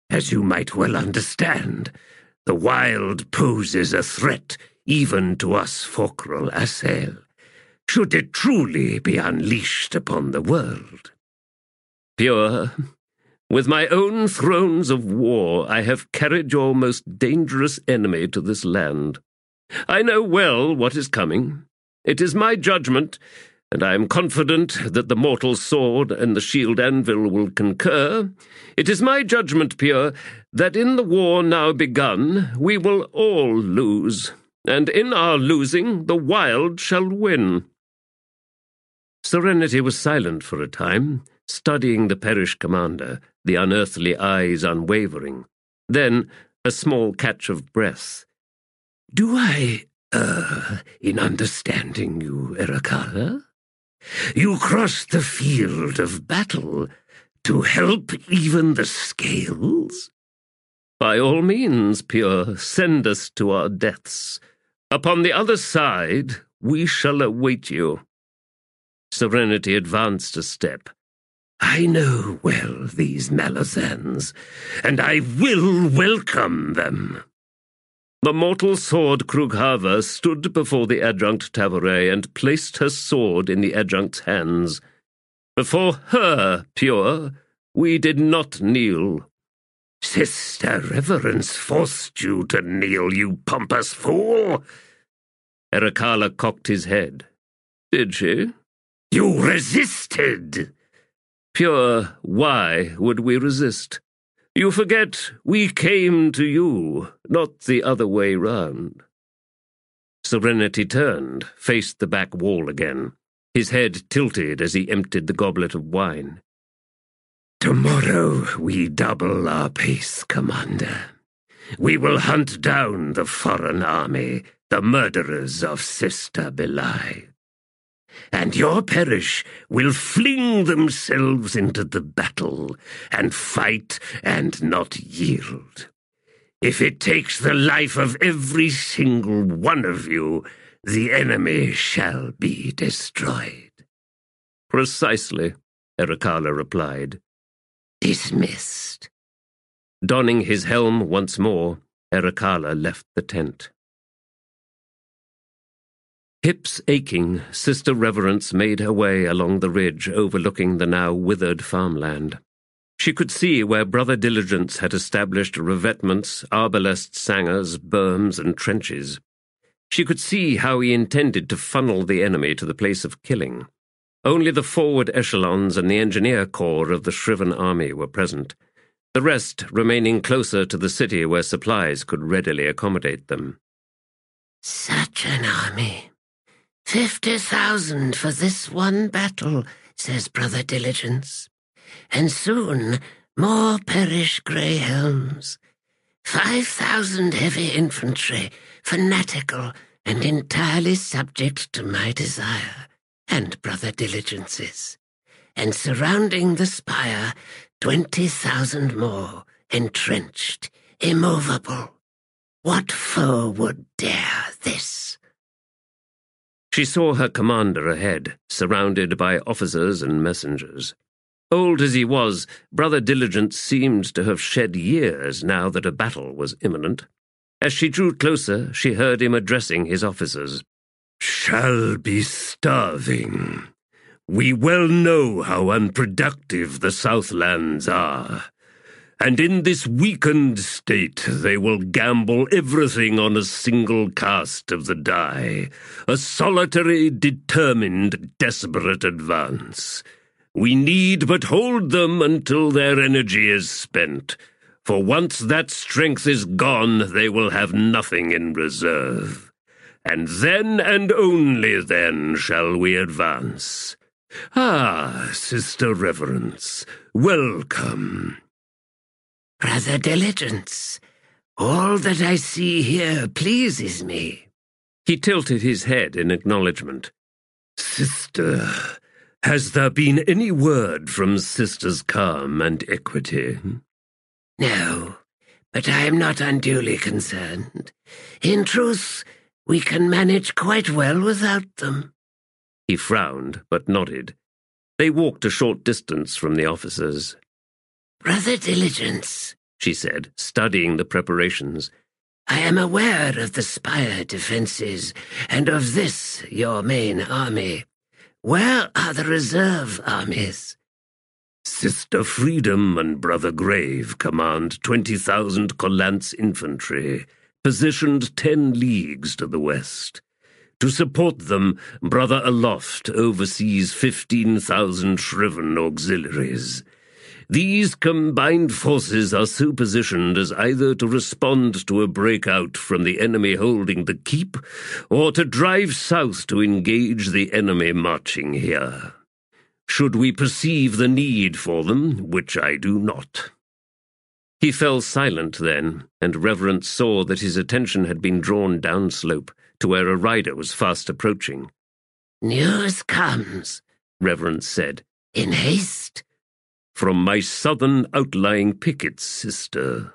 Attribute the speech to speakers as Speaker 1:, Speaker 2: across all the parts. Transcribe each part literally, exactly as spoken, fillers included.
Speaker 1: As you might well understand, the wild poses a threat even to us Focral Assail, should it truly be unleashed upon the world. Pure, with my own thrones of war, I have carried your most dangerous enemy to this land. I know well what is coming. It is my judgment, and I am confident that the mortal sword and the shield anvil will concur. It is my judgment, Pure, that in the war now begun, we will all lose, and in our losing, the wild shall win. Serenity was silent for a time, studying the Perish commander, the unearthly eyes unwavering. Then, a small catch of breath. Do I err in understanding you, Erakala? You crossed the field of battle to help even the scales? By all means, Pure, send us to our deaths. Upon the other side, we shall await you. Serenity advanced a step. I know well these Malazans, and I will welcome them. The mortal sword Krughava stood before the adjunct Tavaret and placed her sword in the adjunct's hands. Before her, Pure, we did not kneel. Sister Reverence forced you to kneel, you pompous fool. Erakala cocked his head. Did she? You resisted. Pure, why would we resist? You forget we came to you, not the other way round. Serenity turned, faced the back wall again. His head tilted as he emptied the goblet of wine. Tomorrow we double our pace, Commander. We will hunt down the foreign army, the murderers of Sister Belai. And your Perish will fling themselves into the battle and fight and not yield. If it takes the life of every single one of you, the enemy shall be destroyed. Precisely, Erakala replied. Dismissed. Donning his helm once more, Erakala left the tent. Hips aching, Sister Reverence made her way along the ridge overlooking the now withered farmland. She could see where Brother Diligence had established revetments, arbalest sangers, berms, and trenches. She could see how he intended to funnel the enemy to the place of killing. Only the forward echelons and the engineer corps of the Shriven army were present, the rest remaining closer to the city where supplies could readily accommodate them. Such an army. Fifty thousand for this one battle, says Brother Diligence. And soon more Perish grey helms. Five thousand heavy infantry, fanatical and entirely subject to my desire and Brother Diligence's. And surrounding the spire, twenty thousand more, entrenched, immovable. What foe would dare this? She saw her commander ahead, surrounded by officers and messengers. Old as he was, Brother Diligence seemed to have shed years now that a battle was imminent. As she drew closer, she heard him addressing his officers. Shall be starving. We well know how unproductive the Southlands are. And in this weakened state they will gamble everything on a single cast of the die, a solitary, determined, desperate advance. We need but hold them until their energy is spent, for once that strength is gone they will have nothing in reserve. And then and only then shall we advance. Ah, Sister Reverence, welcome. Brother Diligence, all that I see here pleases me. He tilted his head in acknowledgement. Sister, has there been any word from Sisters Calm and Equity? No, but I am not unduly concerned. In truth, we can manage quite well without them. He frowned, but nodded. They walked a short distance from the officers. Brother Diligence, she said, studying the preparations.
Speaker 2: "I am aware of the spire defences, and of this, your main army. Where are the reserve armies?"
Speaker 1: "Sister Freedom and Brother Grave command twenty thousand Collance infantry, positioned ten leagues to the west. To support them, Brother Aloft oversees fifteen thousand Shriven auxiliaries. These combined forces are so positioned as either to respond to a breakout from the enemy holding the keep, or to drive south to engage the enemy marching here. Should we perceive the need for them, which I do not." He fell silent then, and Reverence saw that his attention had been drawn downslope to where a rider was fast approaching.
Speaker 2: "News comes," Reverence said, "in haste."
Speaker 1: "From my southern outlying pickets, sister."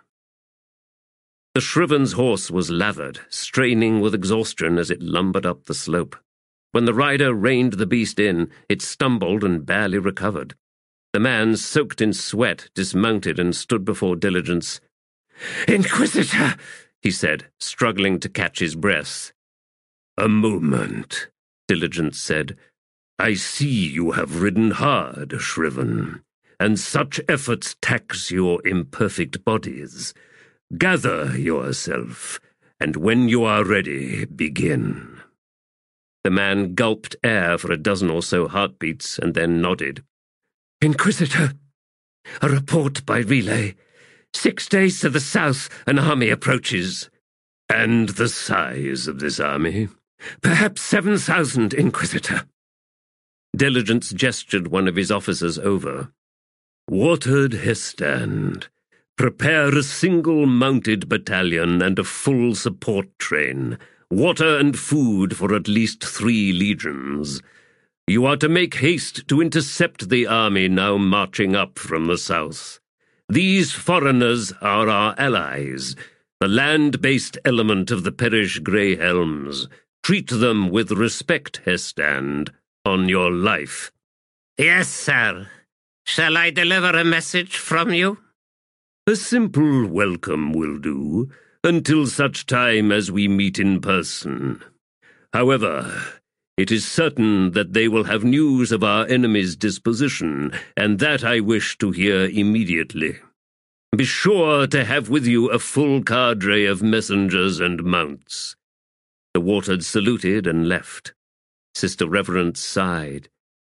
Speaker 1: The Shriven's horse was lathered, straining with exhaustion as it lumbered up the slope. When the rider reined the beast in, it stumbled and barely recovered. The man, soaked in sweat, dismounted and stood before Diligence.
Speaker 2: "Inquisitor,"
Speaker 1: he said, struggling to catch his breath. "A moment," Diligence said. "I see you have ridden hard, Shriven, and such efforts tax your imperfect bodies. Gather yourself, and when you are ready, begin." The man gulped air for a dozen or so heartbeats and then nodded.
Speaker 2: "Inquisitor, a report by relay. Six days to the south, an army approaches."
Speaker 1: "And the size of this army?"
Speaker 2: "Perhaps seven thousand, Inquisitor."
Speaker 1: Diligence gestured one of his officers over. "Watered Hestand, prepare a single mounted battalion and a full support train, water and food for at least three legions. You are to make haste to intercept the army now marching up from the south. These foreigners are our allies, the land-based element of the Perish Grey Helms. Treat them with respect, Hestand, on your life."
Speaker 2: "Yes, sir. Shall I deliver a message from you?"
Speaker 1: "A simple welcome will do, until such time as we meet in person. However, it is certain that they will have news of our enemy's disposition, and that I wish to hear immediately. Be sure to have with you a full cadre of messengers and mounts." The Watered saluted and left. Sister Reverence sighed.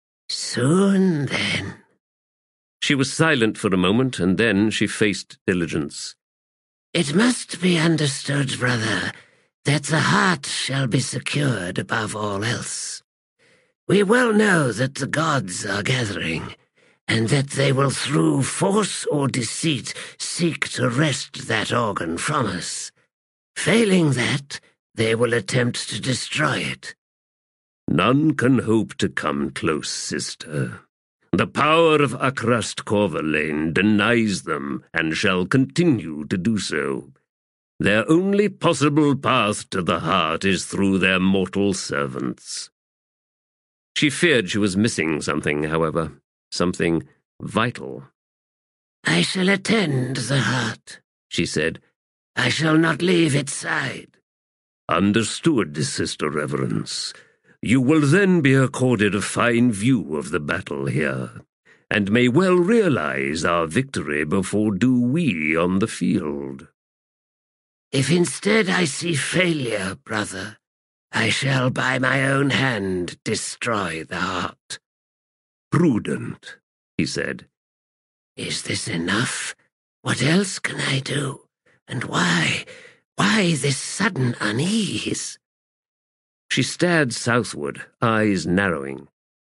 Speaker 2: "Soon, then."
Speaker 1: She was silent for a moment, and then she faced Diligence.
Speaker 2: "It must be understood, brother, that the heart shall be secured above all else. We well know that the gods are gathering, and that they will through force or deceit seek to wrest that organ from us. Failing that, they will attempt to destroy it."
Speaker 1: "None can hope to come close, sister. The power of Akrast Corverlane denies them and shall continue to do so. Their only possible path to the heart is through their mortal servants." She feared she was missing something, however, something vital.
Speaker 2: "I shall attend the heart," she said. "I shall not leave its side."
Speaker 1: "Understood, Sister Reverence. You will then be accorded a fine view of the battle here, and may well realize our victory before do we on the field."
Speaker 2: "If instead I see failure, brother, I shall by my own hand destroy the heart."
Speaker 1: "Prudent," he said.
Speaker 2: "Is this enough? What else can I do? And why, why this sudden unease?"
Speaker 1: She stared southward, eyes narrowing.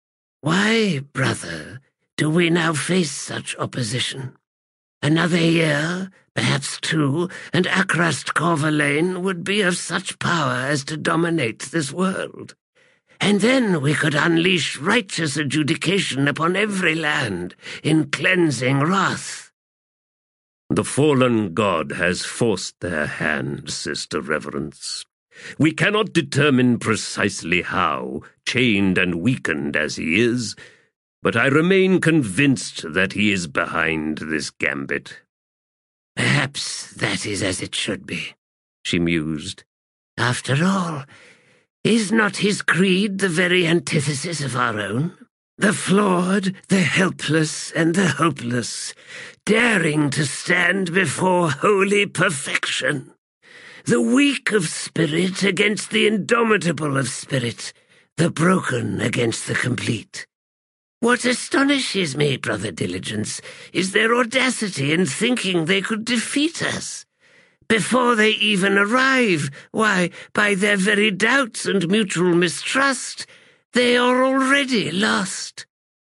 Speaker 2: "Why, brother, do we now face such opposition? Another year, perhaps two, and Akrast Corverlane would be of such power as to dominate this world. And then we could unleash righteous adjudication upon every land in cleansing wrath."
Speaker 1: "The fallen god has forced their hand, Sister Reverence. We cannot determine precisely how, chained and weakened as he is, but I remain convinced that he is behind this gambit."
Speaker 2: Perhaps that is as it should be,
Speaker 1: she mused.
Speaker 2: After all, is not his creed the very antithesis of our own? The flawed, the helpless, and the hopeless, daring to stand before holy perfection. The weak of spirit against the indomitable of spirit, the broken against the complete. What astonishes me, Brother Diligence, is their audacity in thinking they could defeat us. Before they even arrive, why, by their very doubts and mutual mistrust, they are already lost.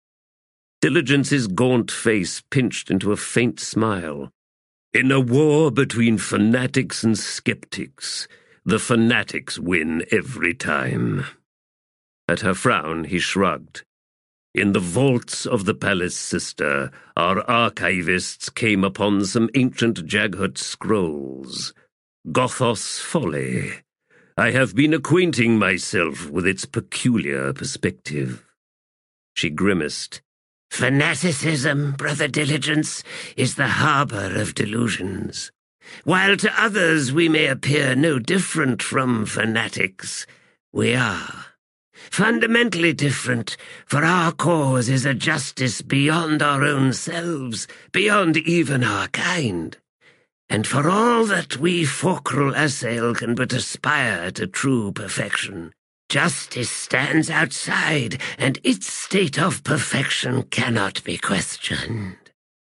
Speaker 1: Diligence's gaunt face pinched into a faint smile. In a war between fanatics and skeptics, the fanatics win every time. At her frown, he shrugged. In the vaults of the palace, sister, our archivists came upon some ancient Jaghut scrolls. Gothos Folly. I have been acquainting myself with its peculiar perspective. She grimaced.
Speaker 2: Fanaticism, Brother Diligence, is the harbour of delusions. While to others we may appear no different from fanatics, we are. Fundamentally different, for our cause is a justice beyond our own selves, beyond even our kind. And for all that we Focrul Assail can but aspire to true perfection, justice stands outside, and its state of perfection cannot be questioned.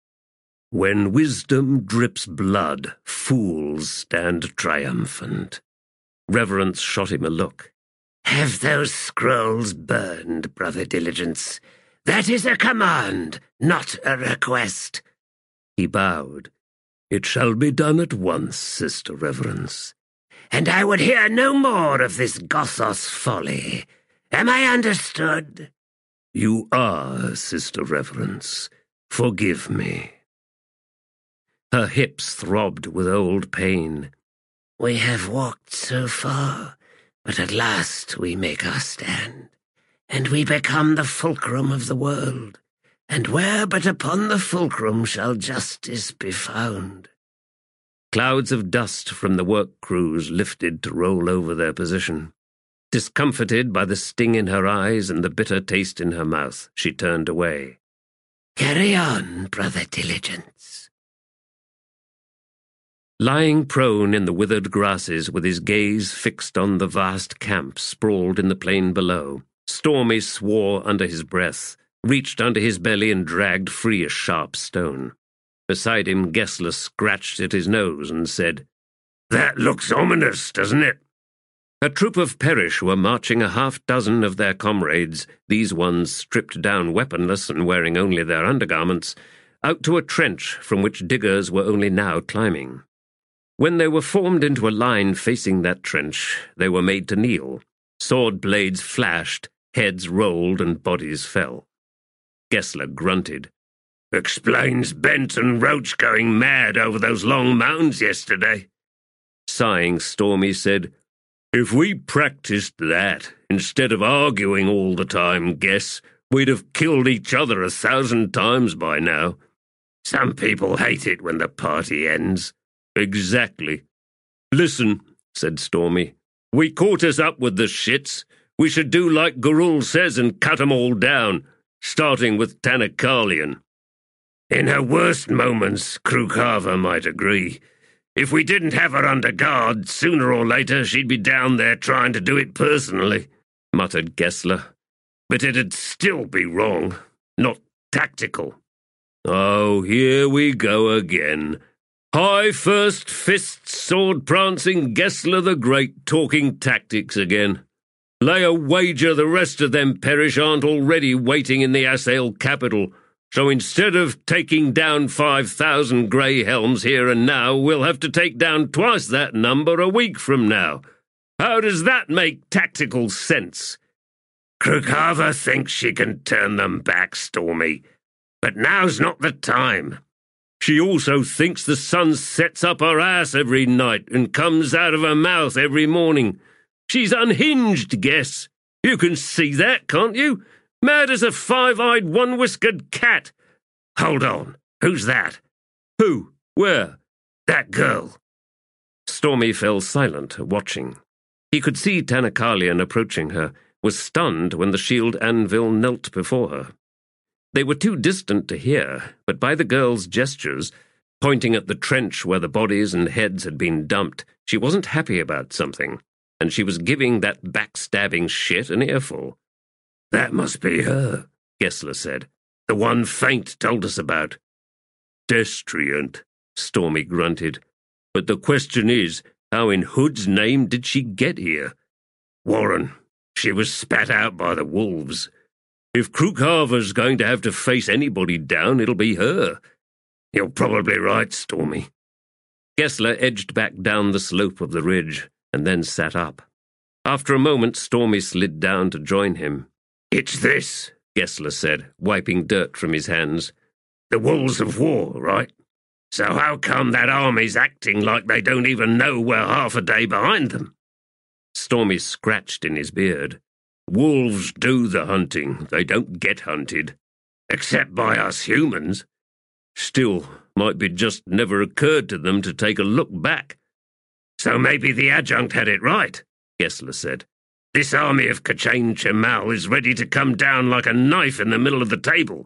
Speaker 1: When wisdom drips blood, fools stand triumphant. Reverence shot him a look.
Speaker 2: Have those scrolls burned, Brother Diligence. That is a command, not a request.
Speaker 1: He bowed. It shall be done at once, Sister Reverence.
Speaker 2: And I would hear no more of this Gothos folly. Am I understood?
Speaker 1: You are, Sister Reverence. Forgive me. Her hips throbbed with old pain.
Speaker 2: We have walked so far, but at last we make our stand, and we become the fulcrum of the world, and where but upon the fulcrum shall justice be found?
Speaker 1: Clouds of dust from the work crews lifted to roll over their position. Discomfited by the sting in her eyes and the bitter taste in her mouth, she turned away.
Speaker 2: Carry on, Brother Diligence.
Speaker 1: Lying prone in the withered grasses with his gaze fixed on the vast camp sprawled in the plain below, Stormy swore under his breath, reached under his belly and dragged free a sharp stone. Beside him, Gessler scratched at his nose and said, "That looks ominous, doesn't it?" A troop of Perish were marching a half-dozen of their comrades, these ones stripped down weaponless and wearing only their undergarments, out to a trench from which diggers were only now climbing. When they were formed into a line facing that trench, they were made to kneel. Sword blades flashed, heads rolled, and bodies fell. Gessler grunted. "Explains Bent and Roach going mad over those long mounds yesterday." Sighing, Stormy said, "If we practiced that, instead of arguing all the time, Guess, we'd have killed each other a thousand times by now. Some people hate it when the party ends." "Exactly. Listen," said Stormy. "We caught us up with the shits. We should do like Garul says and cut 'em all down, starting with Tanakalian." "In her worst moments, Krukava might agree. If we didn't have her under guard, sooner or later she'd be down there trying to do it personally," muttered Gessler. "But it'd still be wrong, not tactical." "Oh, here we go again. High first fists, sword-prancing Gessler the Great talking tactics again. Lay a wager the rest of them Perish aren't already waiting in the Assail capital, so instead of taking down five thousand grey helms here and now, we'll have to take down twice that number a week from now. How does that make tactical sense?" "Krukava thinks she can turn them back, Stormy, but now's not the time. She also thinks the sun sets up her ass every night and comes out of her mouth every morning. She's unhinged, Guess. You can see that, can't you? Mad as a five-eyed, one-whiskered cat. Hold on, who's that?" "Who? Where?"
Speaker 2: That girl."
Speaker 1: Stormy fell silent, watching. He could see Tanakarlian approaching her, was stunned when the shield anvil knelt before her. They were too distant to hear, but by the girl's gestures, pointing at the trench where the bodies and heads had been dumped, she wasn't happy about something, and she was giving that backstabbing shit an earful.
Speaker 2: "That must be her," Gessler said. "The one Feint told us about."
Speaker 1: "Destriant," Stormy grunted. "But the question is, how in Hood's name did she get here?"
Speaker 2: "Warren, she was spat out by the wolves.
Speaker 1: If Krukhaver's going to have to face anybody down, it'll be her."
Speaker 2: "You're probably right, Stormy."
Speaker 1: Gessler edged back down the slope of the ridge, and then sat up. After a moment, Stormy slid down to join him.
Speaker 2: "It's this,"
Speaker 1: Gessler said, wiping dirt from his hands.
Speaker 2: "The wolves of war, right? So how come that army's acting like they don't even know we're half a day behind them?"
Speaker 1: Stormy scratched in his beard. "Wolves do the hunting. They don't get hunted."
Speaker 2: "Except by us humans."
Speaker 1: "Still, might be just never occurred to them to take a look back."
Speaker 2: "So maybe the adjunct had it right," Gessler said. "This army of K'chain Chemal is ready to come down like a knife in the middle of the table."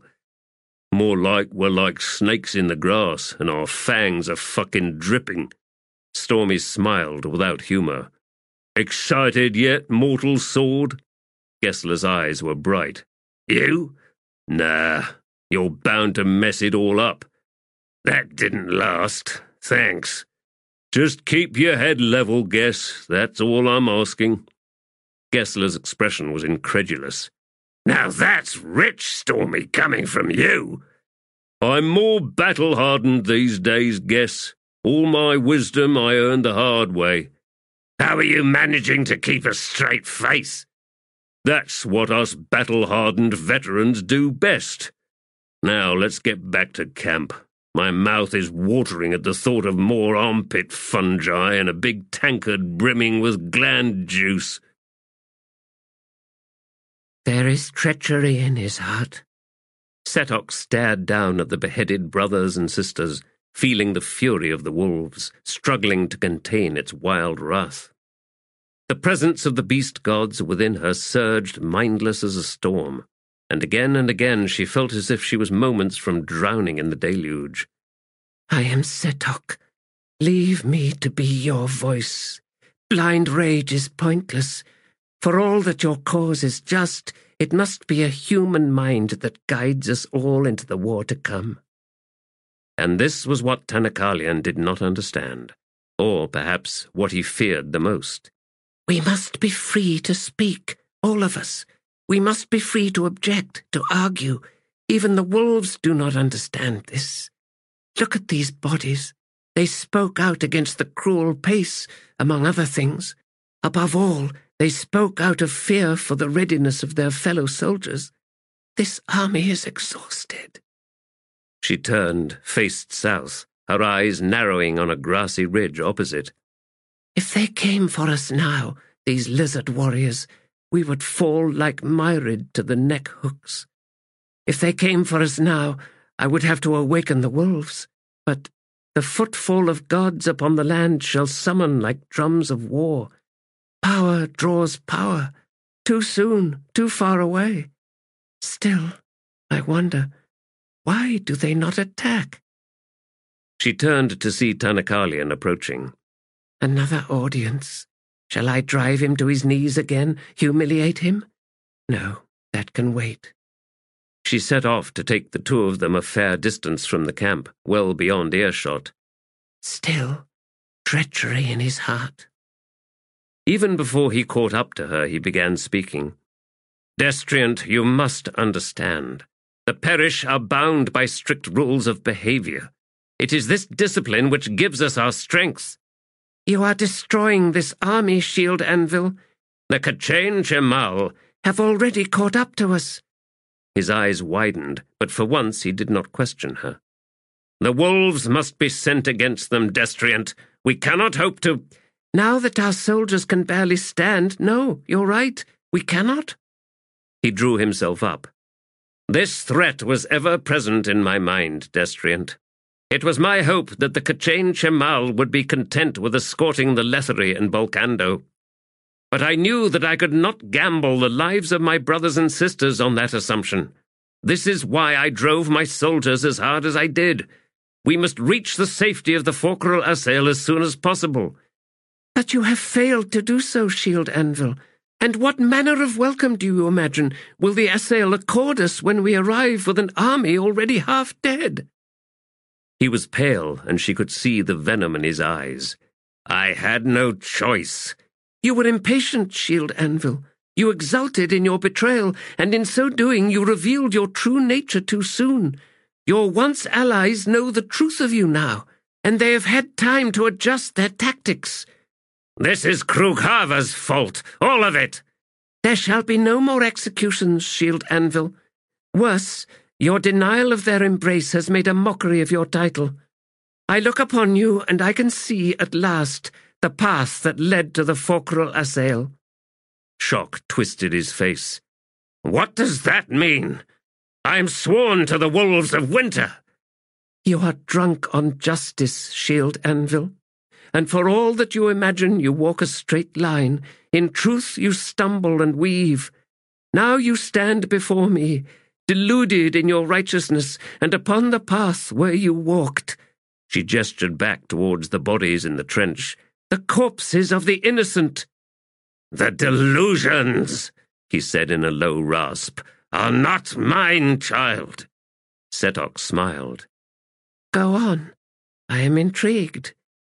Speaker 1: "More like we're like snakes in the grass, and our fangs are fucking dripping." Stormy smiled without humor. "Excited yet, mortal sword?" Gessler's eyes were bright.
Speaker 2: "You?"
Speaker 1: "Nah, you're bound to mess it all up."
Speaker 2: "That didn't last. Thanks."
Speaker 1: "Just keep your head level, Gess. That's all I'm asking." Gessler's expression was incredulous.
Speaker 2: "Now that's rich, Stormy, coming from you."
Speaker 1: "I'm more battle-hardened these days, Gess. All my wisdom I earned the hard way."
Speaker 2: "How are you managing to keep a straight face?"
Speaker 1: "That's what us battle-hardened veterans do best. Now let's get back to camp. My mouth is watering at the thought of more armpit fungi and a big tankard brimming with gland juice."
Speaker 2: "There is treachery in his heart."
Speaker 1: Setok stared down at the beheaded brothers and sisters, feeling the fury of the wolves, struggling to contain its wild wrath. The presence of the beast gods within her surged mindless as a storm, and again and again she felt as if she was moments from drowning in the deluge.
Speaker 2: "I am Setok. Leave me to be your voice. Blind rage is pointless. For all that your cause is just, it must be a human mind that guides us all into the war to come."
Speaker 1: And this was what Tanakarlian did not understand, or perhaps what he feared the most.
Speaker 2: "We must be free to speak, all of us. We must be free to object, to argue. Even the wolves do not understand this. Look at these bodies. They spoke out against the cruel pace, among other things. Above all, they spoke out of fear for the readiness of their fellow soldiers. This army is exhausted."
Speaker 1: She turned, faced south, her eyes narrowing on a grassy ridge opposite.
Speaker 2: "If they came for us now, these lizard warriors, we would fall like myrid to the neck hooks. If they came for us now, I would have to awaken the wolves. But the footfall of gods upon the land shall summon like drums of war. Power draws power, too soon, too far away. Still, I wonder, why do they not attack?"
Speaker 1: She turned to see Tanakarlian approaching.
Speaker 2: "Another audience. Shall I drive him to his knees again, humiliate him? No, that can wait."
Speaker 1: She set off to take the two of them a fair distance from the camp, well beyond earshot.
Speaker 2: "Still, treachery in his heart."
Speaker 1: Even before he caught up to her, he began speaking. "Destriant, you must understand. The Perish are bound by strict rules of behavior. It is this discipline which gives us our strength."
Speaker 2: "You are destroying this army, Shield Anvil.
Speaker 1: The K'chain Chemal
Speaker 2: have already caught up to us."
Speaker 1: His eyes widened, but for once he did not question her. "The wolves must be sent against them, Destriant. We cannot hope to—"
Speaker 2: "Now that our soldiers can barely stand, no, you're right, we cannot."
Speaker 1: He drew himself up. "This threat was ever present in my mind, Destriant. It was my hope that the K'chain Shemal would be content with escorting the Letheri and Bolkando. But I knew that I could not gamble the lives of my brothers and sisters on that assumption. This is why I drove my soldiers as hard as I did. We must reach the safety of the Focral Asail as soon as possible.
Speaker 2: But you have failed to do so, Shield Anvil. And what manner of welcome do you imagine will the Asail accord us when we arrive with an army already half dead?
Speaker 1: He was pale, and she could see the venom in his eyes. I had no choice.
Speaker 2: You were impatient, Shield Anvil. You exulted in your betrayal, and in so doing you revealed your true nature too soon. Your once allies know the truth of you now, and they have had time to adjust their tactics.
Speaker 1: This is Krugharva's fault, all of it.
Speaker 2: There shall be no more executions, Shield Anvil. Worse, your denial of their embrace has made a mockery of your title. I look upon you, and I can see, at last, the path that led to the Focral Asail.
Speaker 1: Shock twisted his face. What does that mean? I am sworn to the Wolves of Winter.
Speaker 2: You are drunk on justice, Shield Anvil. And for all that you imagine you walk a straight line, in truth you stumble and weave. Now you stand before me, deluded in your righteousness, and upon the path where you walked.
Speaker 1: She gestured back towards the bodies in the trench.
Speaker 2: The corpses of the innocent.
Speaker 1: The delusions, he said in a low rasp, are not mine, child.
Speaker 2: Setok smiled. Go on. I am intrigued.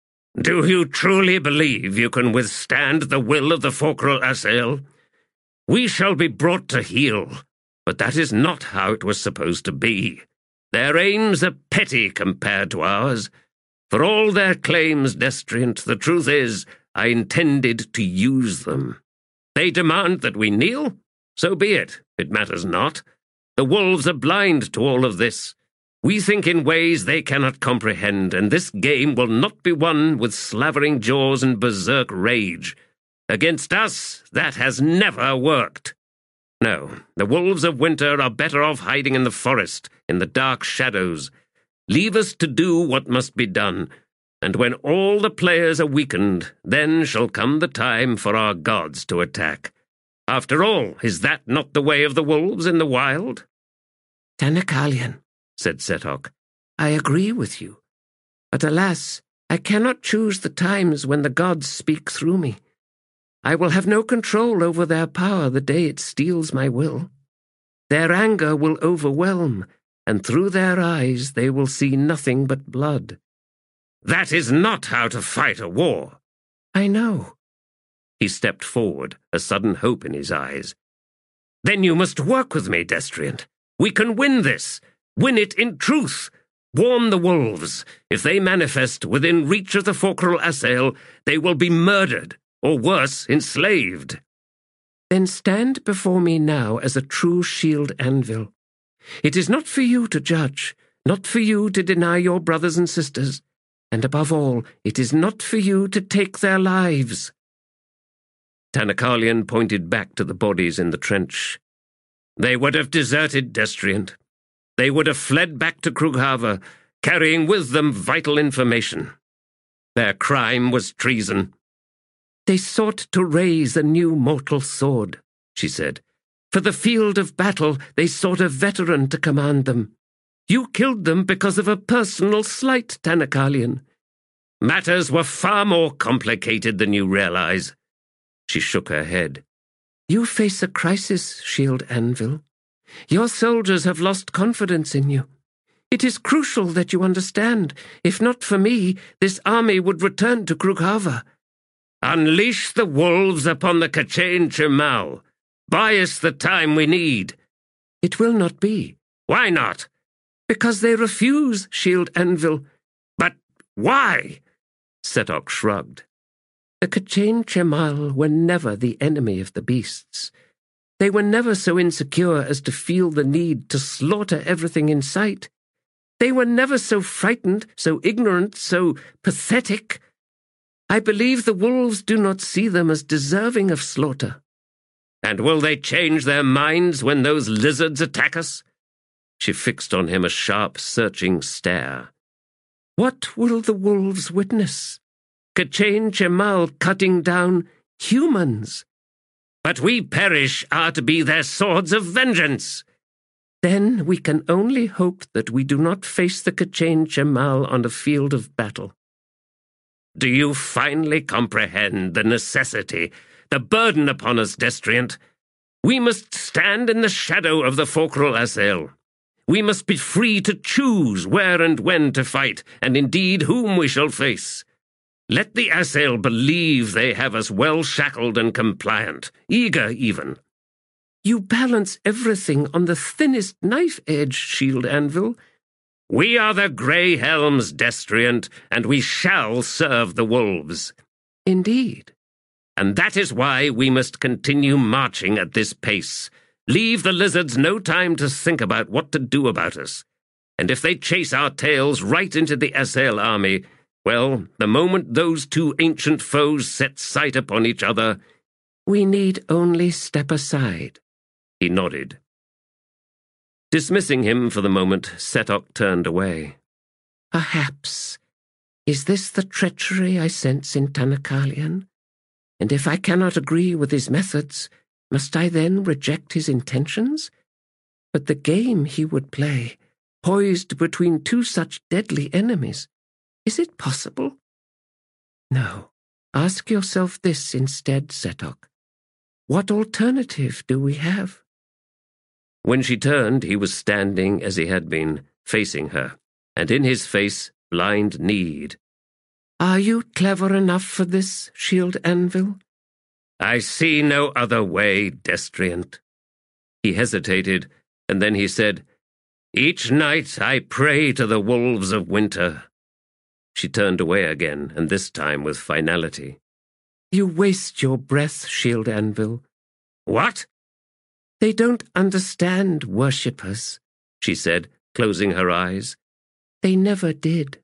Speaker 1: Do you truly believe you can withstand the will of the Focral Asail? We shall be brought to heel, but that is not how it was supposed to be. Their aims are petty compared to ours. For all their claims, Destriant, the truth is, I intended to use them. They demand that we kneel? So be it. It matters not. The wolves are blind to all of this. We think in ways they cannot comprehend, and this game will not be won with slavering jaws and berserk rage. Against us, that has never worked. No, the Wolves of Winter are better off hiding in the forest, in the dark shadows. Leave us to do what must be done, and when all the players are weakened, then shall come the time for our gods to attack. After all, is that not the way of the wolves in the wild?
Speaker 2: Tanakhalian, said Setok, I agree with you. But alas, I cannot choose the times when the gods speak through me. I will have no control over their power the day it steals my will. Their anger will overwhelm, and through their eyes they will see nothing but blood.
Speaker 1: That is not how to fight a war.
Speaker 2: I know.
Speaker 1: He stepped forward, a sudden hope in his eyes. Then you must work with me, Destriant. We can win this. Win it in truth. Warn the wolves. If they manifest within reach of the Focral Asail, they will be murdered, or worse, enslaved.
Speaker 2: Then stand before me now as a true Shield Anvil. It is not for you to judge, not for you to deny your brothers and sisters, and above all, it is not for you to take their lives.
Speaker 1: Tanakhalian pointed back to the bodies in the trench. They would have deserted Destriant. They would have fled back to Krugharva, carrying with them vital information. Their crime was treason.
Speaker 2: They sought to raise a new mortal sword, she said. For the field of battle, they sought a veteran to command them. You killed them because of a personal slight, Tanakhalian.
Speaker 1: Matters were far more complicated than you realize. She shook her head.
Speaker 2: You face a crisis, Shield Anvil. Your soldiers have lost confidence in you. It is crucial that you understand. If not for me, this army would return to Krugharva.
Speaker 1: Unleash the wolves upon the K'chain Shemal. Buy us the time we need.
Speaker 2: It will not be.
Speaker 1: Why not?
Speaker 2: Because they refuse, Shield Anvil.
Speaker 1: But why?
Speaker 2: Setok shrugged. The K'chain Shemal were never the enemy of the beasts. They were never so insecure as to feel the need to slaughter everything in sight. They were never so frightened, so ignorant, so pathetic. I believe the wolves do not see them as deserving of slaughter.
Speaker 1: And will they change their minds when those lizards attack us? She fixed on him a sharp, searching stare. What will the wolves witness? K'chain Chemal cutting down humans. But we perish are to be their swords of vengeance. Then we can only hope that we do not face the K'chain Chemal on a field of battle. Do you finally comprehend the necessity, the burden upon us, Destriant? We must stand in the shadow of the Focral Assail. We must be free to choose where and when to fight, and indeed whom we shall face. Let the Assail believe they have us well shackled and compliant, eager even. You balance everything on the thinnest knife edge, Shield Anvil. We are the Grey Helms, Destriant, and we shall serve the wolves. Indeed. And that is why we must continue marching at this pace. Leave the lizards no time to think about what to do about us. And if they chase our tails right into the Assail army, well, the moment those two ancient foes set sight upon each other, we need only step aside. He nodded. Dismissing him for the moment, Setok turned away. Perhaps. Is this the treachery I sense in Tanakalian? And if I cannot agree with his methods, must I then reject his intentions? But the game he would play, poised between two such deadly enemies, is it possible? No. Ask yourself this instead, Setok. What alternative do we have? When she turned, he was standing as he had been, facing her, and in his face blind need. Are you clever enough for this, Shield Anvil? I see no other way, Destriant. He hesitated, and then he said, Each night I pray to the wolves of winter. She turned away again, and this time with finality. You waste your breath, Shield Anvil. What? They don't understand worshippers, she said, closing her eyes. They never did.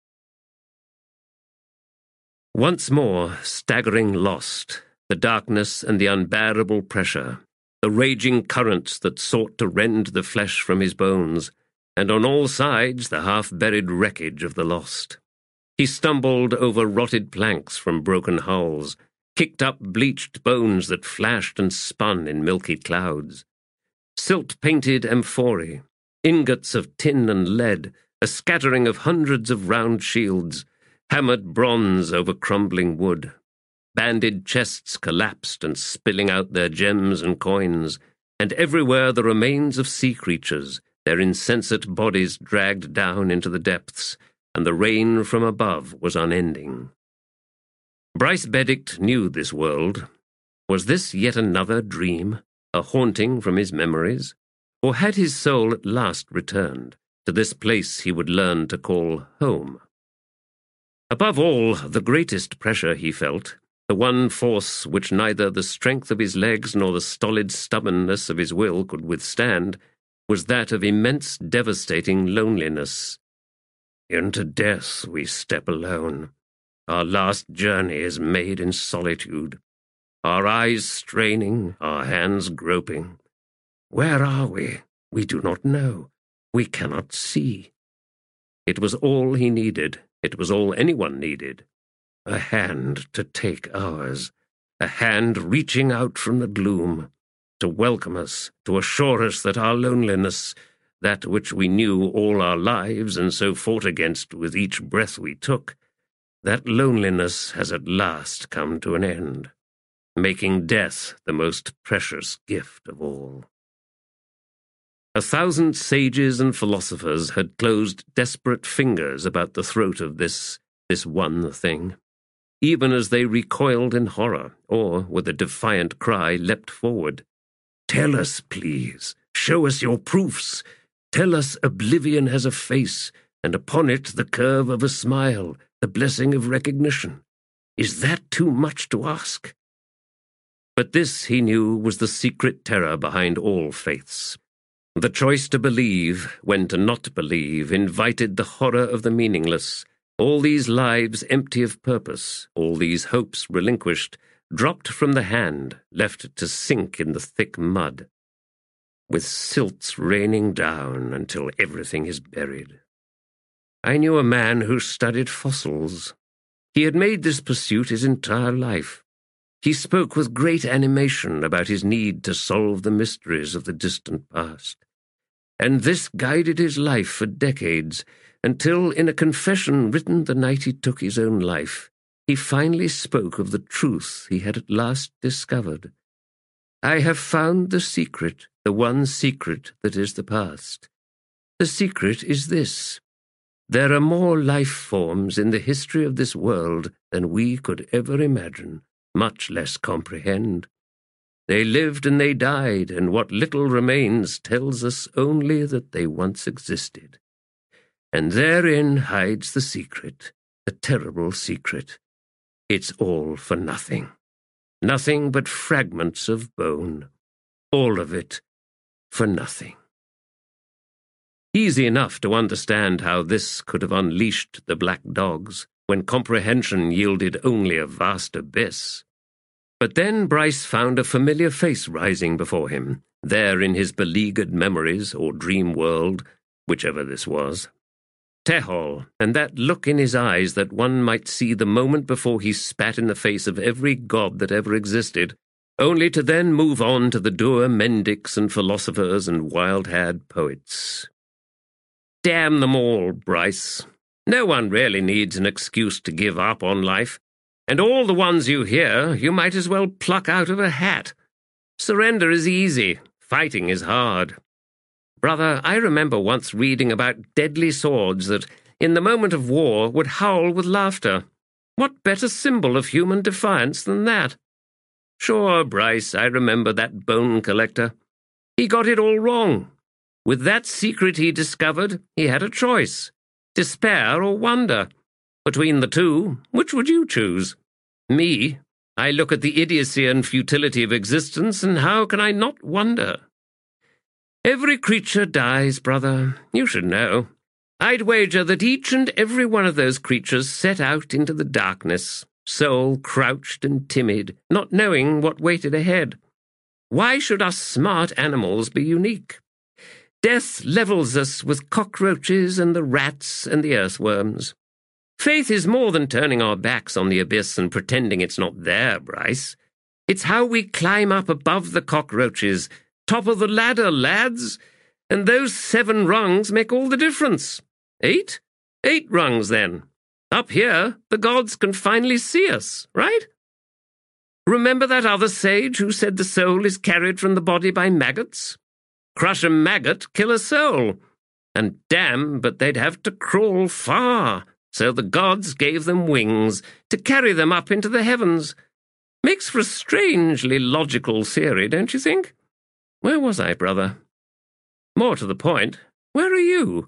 Speaker 1: Once more, staggering lost, the darkness and the unbearable pressure, the raging currents that sought to rend the flesh from his bones, and on all sides the half-buried wreckage of the lost. He stumbled over rotted planks from broken hulls, kicked up bleached bones that flashed and spun in milky clouds. Silt-painted amphorae, ingots of tin and lead, a scattering of hundreds of round shields, hammered bronze over crumbling wood. Banded chests collapsed and spilling out their gems and coins, and everywhere the remains of sea creatures, their insensate bodies dragged down into the depths, and the rain from above was unending. Bryce Benedict knew this world. Was this yet another dream, a haunting from his memories? Or had his soul at last returned to this place he would learn to call home? Above all, the greatest pressure he felt, the one force which neither the strength of his legs nor the stolid stubbornness of his will could withstand, was that of immense devastating loneliness. Into death we step alone. Our last journey is made in solitude. Our eyes straining, our hands groping. Where are we? We do not know. We cannot see. It was all he needed. It was all anyone needed. A hand to take ours. A hand reaching out from the gloom, to welcome us, to assure us that our loneliness, that which we knew all our lives and so fought against with each breath we took, that loneliness has at last come to an end, making death the most precious gift of all. A thousand sages and philosophers had closed desperate fingers about the throat of this, this one thing, even as they recoiled in horror, or, with a defiant cry, leapt forward. Tell us, please. Show us your proofs. Tell us oblivion has a face, and upon it the curve of a smile, the blessing of recognition. Is that too much to ask? But this, he knew, was the secret terror behind all faiths. The choice to believe, when to not believe, invited the horror of the meaningless. All these lives empty of purpose, all these hopes relinquished, dropped from the hand, left to sink in the thick mud, with silts raining down until everything is buried. I knew a man who studied fossils. He had made this pursuit his entire life. He spoke with great animation about his need to solve the mysteries of the distant past. And this guided his life for decades, until, in a confession written the night he took his own life, he finally spoke of the truth he had at last discovered. I have found the secret, the one secret that is the past. The secret is this. There are more life forms in the history of this world than we could ever imagine, much less comprehend. They lived and they died, and what little remains tells us only that they once existed. And therein hides the secret, the terrible secret. It's all for nothing. Nothing but fragments of bone. All of it for nothing. Easy enough to understand how this could have unleashed the black dogs, when comprehension yielded only a vast abyss. But then Bryce found a familiar face rising before him, there in his beleaguered memories or dream world, whichever this was. Tehol, and that look in his eyes that one might see the moment before he spat in the face of every god that ever existed, only to then move on to the dour mendics and philosophers and wild-haired poets. Damn them all, Bryce. No one really needs an excuse to give up on life. And all the ones you hear, you might as well pluck out of a hat. Surrender is easy. Fighting is hard. Brother, I remember once reading about deadly swords that, in the moment of war, would howl with laughter. What better symbol of human defiance than that? Sure, Bryce, I remember that bone collector. He got it all wrong. With that secret he discovered, he had a choice. Despair or wonder. Between the two, which would you choose? Me, I look at the idiocy and futility of existence, and how can I not wonder? Every creature dies, brother. You should know. I'd wager that each and every one of those creatures set out into the darkness, soul crouched and timid, not knowing what waited ahead. Why should us smart animals be unique? Death levels us with cockroaches and the rats and the earthworms. Faith is more than turning our backs on the abyss and pretending it's not there, Bryce. It's how we climb up above the cockroaches, top of the ladder, lads, and those seven rungs make all the difference. Eight? Eight rungs, then. Up here, the gods can finally see us, right? Remember that other sage who said the soul is carried from the body by maggots? Crush a maggot, kill a soul. And damn, but they'd have to crawl far, so the gods gave them wings to carry them up into the heavens. Makes for a strangely logical theory, don't you think? Where was I, brother? More to the point, where are you?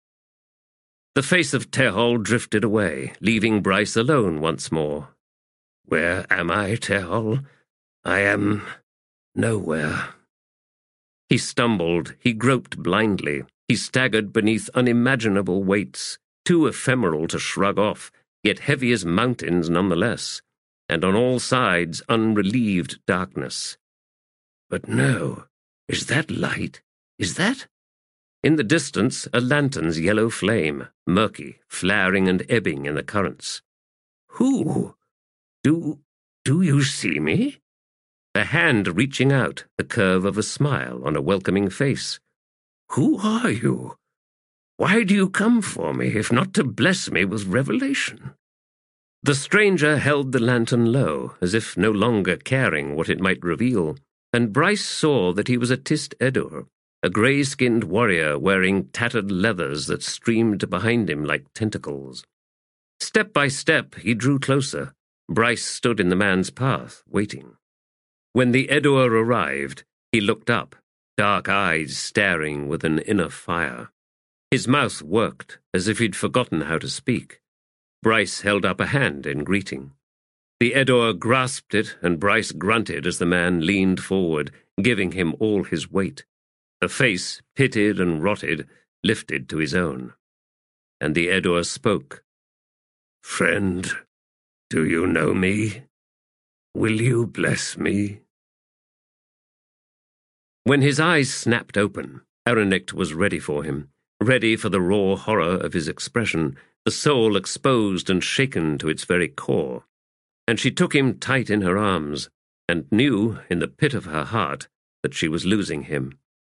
Speaker 1: The face of Tehol drifted away, leaving Bryce alone once more. Where am I, Tehol? I am nowhere. He stumbled, he groped blindly, he staggered beneath unimaginable weights, too ephemeral to shrug off, yet heavy as mountains nonetheless, and on all sides unrelieved darkness. But no, is that light? Is that? In the distance, a lantern's yellow flame, murky, flaring and ebbing in the currents. Who? Do, do you see me? A hand reaching out, the curve of a smile on a welcoming face. Who are you? Why do you come for me, if not to bless me with revelation? The stranger held the lantern low, as if no longer caring what it might reveal, and Bryce saw that he was a Tist Edur, a grey-skinned warrior wearing tattered leathers that streamed behind him like tentacles. Step by step he drew closer. Bryce stood in the man's path, waiting. When the Edur arrived, he looked up, dark eyes staring with an inner fire. His mouth worked, as if he'd forgotten how to speak. Bryce held up a hand in greeting. The Edur grasped it, and Bryce grunted as the man leaned forward, giving him all his weight. The face, pitted and rotted, lifted to his own. And the Edur spoke. Friend, do you know me? Will you bless me? When his eyes snapped open, Erenict was ready for him, ready for the raw horror of his expression, the soul exposed and shaken to its very core. And she took him tight in her arms, and knew, in the pit of her heart, that she was losing him.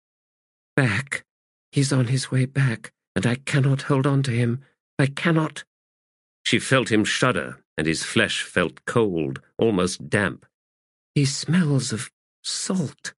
Speaker 2: Back. He's on his way back, and I cannot hold on to him. I cannot.
Speaker 1: She felt him shudder, and his flesh felt cold, almost damp.
Speaker 2: He smells of salt.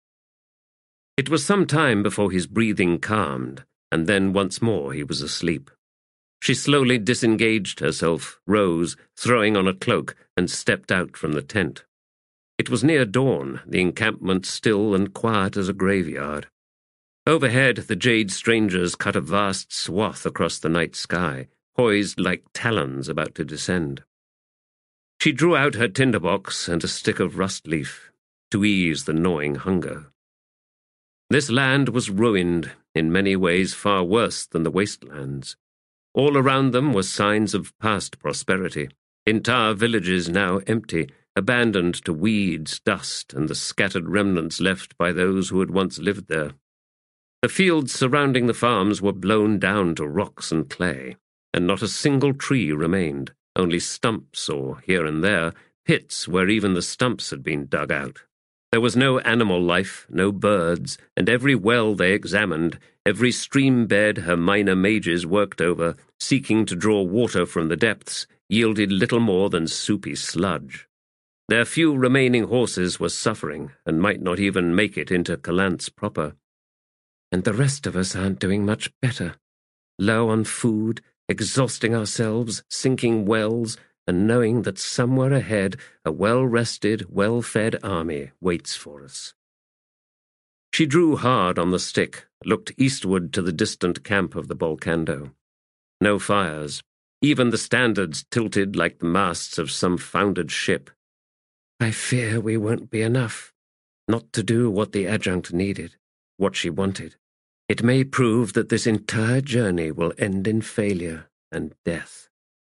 Speaker 1: It was some time before his breathing calmed, and then once more he was asleep. She slowly disengaged herself, rose, throwing on a cloak, and stepped out from the tent. It was near dawn, the encampment still and quiet as a graveyard. Overhead, the jade strangers cut a vast swath across the night sky, poised like talons about to descend. She drew out her tinderbox and a stick of rust leaf, to ease the gnawing hunger. This land was ruined, in many ways far worse than the wastelands. All around them were signs of past prosperity, entire villages now empty, abandoned to weeds, dust, and the scattered remnants left by those who had once lived there. The fields surrounding the farms were blown down to rocks and clay, and not a single tree remained, only stumps or, here and there, pits where even the stumps had been dug out. There was no animal life, no birds, and every well they examined, every stream bed her minor mages worked over, seeking to draw water from the depths, yielded little more than soupy sludge. Their few remaining horses were suffering, and might not even make it into Calanthe proper.
Speaker 2: And the rest of us aren't doing much better. Low on food, exhausting ourselves, sinking wells, and knowing that somewhere ahead a well-rested, well-fed army waits for us. She drew hard on the stick, looked eastward to the distant camp of the Bolcando. No fires, even the standards tilted like the masts of some foundered ship. I fear we won't be enough, not to do what the adjunct needed, what she wanted. It may prove that this entire journey will end in failure and death.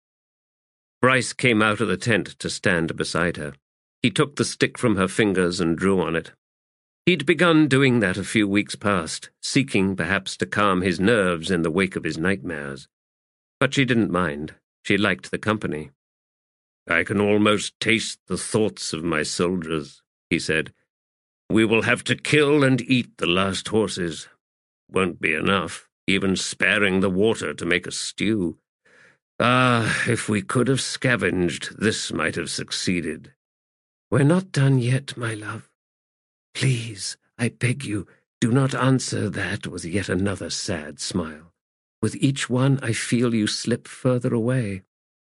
Speaker 1: Bryce came out of the tent to stand beside her. He took the stick from her fingers and drew on it. He'd begun doing that a few weeks past, seeking perhaps to calm his nerves in the wake of his nightmares. But she didn't mind. She liked the company. "I can almost taste the thoughts of my soldiers," he said. "We will have to kill and eat the last horses. Won't be enough, even sparing the water to make a stew. Ah, if we could have scavenged, this might have succeeded."
Speaker 2: "We're not done yet, my love. Please, I beg you, do not answer that with yet another sad smile. With each one I feel you slip further away."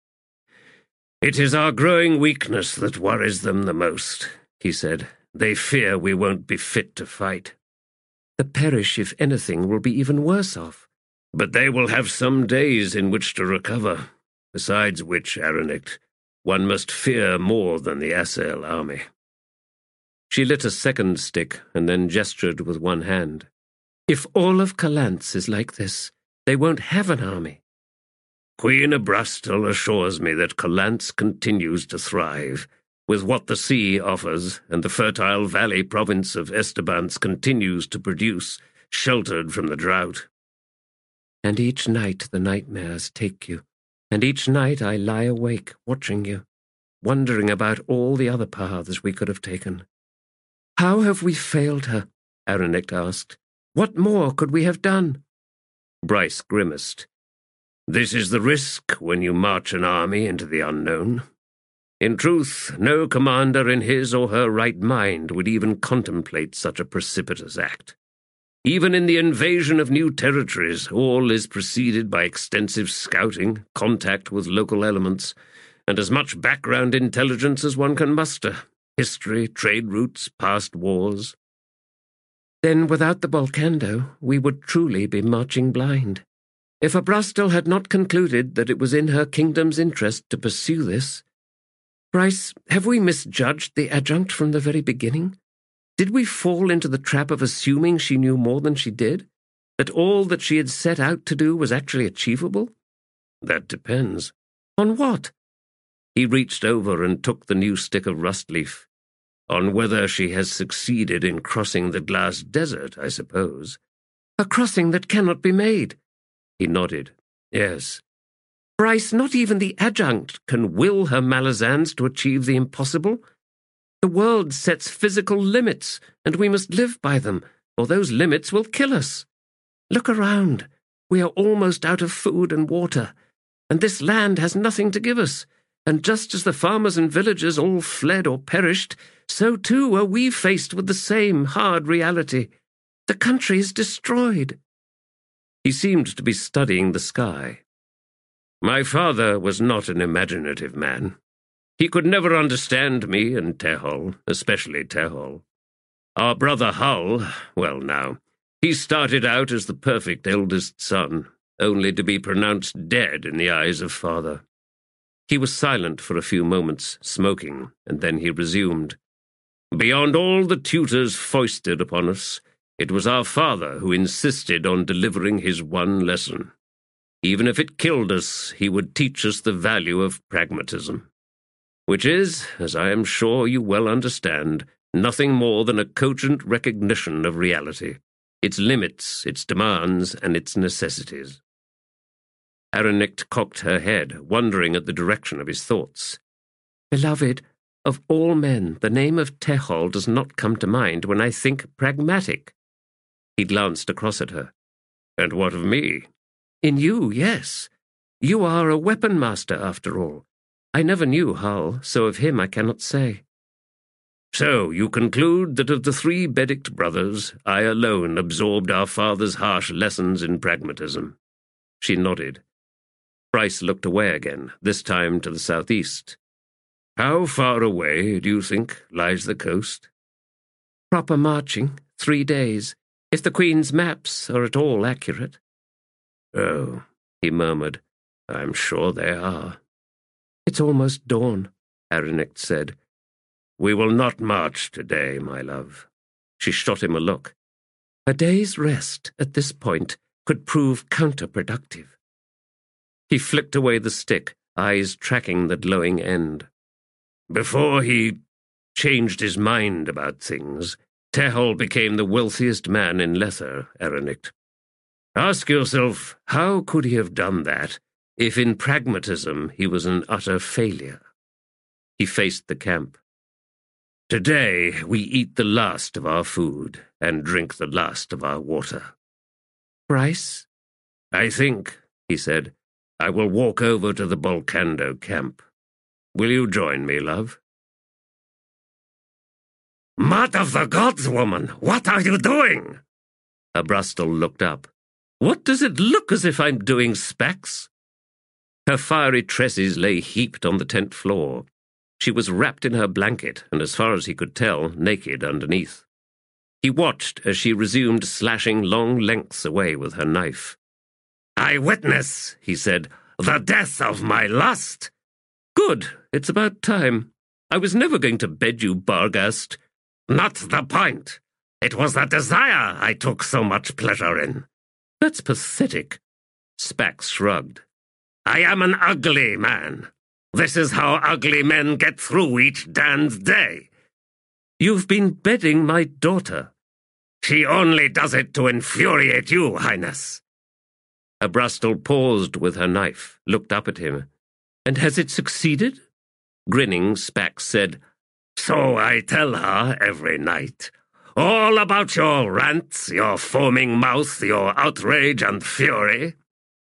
Speaker 1: "It is our growing weakness that worries them the most," he said. "They fear we won't be fit to fight."
Speaker 2: "The Perish, if anything, will be even worse off."
Speaker 1: "But they will have some days in which to recover. Besides which, Aronict, one must fear more than the Assail army." She lit a second stick and then gestured with one hand.
Speaker 2: "If all of Calanthe is like this, they won't have an army."
Speaker 1: "Queen Abrastel assures me that Calanthe continues to thrive, with what the sea offers, and the fertile valley province of Estebance continues to produce, sheltered from the drought."
Speaker 2: "And each night the nightmares take you, and each night I lie awake watching you, wondering about all the other paths we could have taken." "How have we failed her?" Aronict asked. "What more could we have done?"
Speaker 1: Bryce grimaced. "This is the risk when you march an army into the unknown. In truth, no commander in his or her right mind would even contemplate such a precipitous act. Even in the invasion of new territories, all is preceded by extensive scouting, contact with local elements, and as much background intelligence as one can muster. History, trade routes, past wars."
Speaker 2: "Then without the Bolcando, we would truly be marching blind. If Abrastel had not concluded that it was in her kingdom's interest to pursue this, Bryce, have we misjudged the adjunct from the very beginning? Did we fall into the trap of assuming she knew more than she did? That all that she had set out to do was actually achievable?"
Speaker 1: "That depends."
Speaker 2: "On what?"
Speaker 1: He reached over and took the new stick of rust leaf. "On whether she has succeeded in crossing the glass desert, I suppose." A crossing that cannot be made. He nodded. Yes. Bryce, not even the adjunct can will her Malazans to achieve the impossible. The world sets physical limits, and we must live by them, or those limits will kill us. Look around. We are almost out of food and water, and this land has nothing to give us. And just as the farmers and villagers all fled or perished, so too are we faced with the same hard reality. The country is destroyed. He seemed to be studying the sky. My father was not an imaginative man. He could never understand me and Tehol, especially Tehol. Our brother Hull, well now, he started out as the perfect eldest son, only to be pronounced dead in the eyes of father. He was silent for a few moments, smoking, and then he resumed. Beyond all the tutors foisted upon us, it was our father who insisted on delivering his one lesson. Even if it killed us, he would teach us the value of pragmatism, which is, as I am sure you well understand, nothing more than a cogent recognition of reality, its limits, its demands, and its necessities. Aranict cocked her head, wondering at the direction of his thoughts. Beloved, of all men, the name of Tehol does not come to mind when I think pragmatic. He glanced across at her. And what of me? In you, yes. You are a weapon master, after all. I never knew Hull, so of him I cannot say. So you conclude that of the three Bedict brothers, I alone absorbed our father's harsh lessons in pragmatism. She nodded. Bryce looked away again, this time to the southeast. How far away, do you think, lies the coast? Proper marching, three days, if the Queen's maps are at all accurate. Oh, he murmured, I'm sure they are. It's almost dawn, Aranict said. We will not march today, my love. She shot him a look. A day's rest at this point could prove counterproductive. He flicked away the stick, eyes tracking the glowing end. Before he changed his mind about things, Tehol became the wealthiest man in Lether, Aranict. Ask yourself, how could he have done that if in pragmatism he was an utter failure? He faced the camp. Today we eat the last of our food and drink the last of our water. Bryce? I think, he said, I will walk over to the Bolcando camp. Will you join me, love? Mud of the gods, woman! What are you doing? Abrastal looked up. What does it look as if I'm doing, Spax? Her fiery tresses lay heaped on the tent floor. She was wrapped in her blanket, and as far as he could tell, naked underneath. He watched as she resumed slashing long lengths away with her knife. I witness, he said, the death of my lust. Good, it's about time. I was never going to bed you, Barghast. Not the point. It was the desire I took so much pleasure in. That's pathetic. Spax shrugged. I am an ugly man. This is how ugly men get through each damned day. You've been bedding my daughter. She only does it to infuriate you, Highness. Abrastal paused with her knife, looked up at him. And has it succeeded? Grinning, Spax said, So I tell her every night. All about your rants, your foaming mouth, your outrage and fury.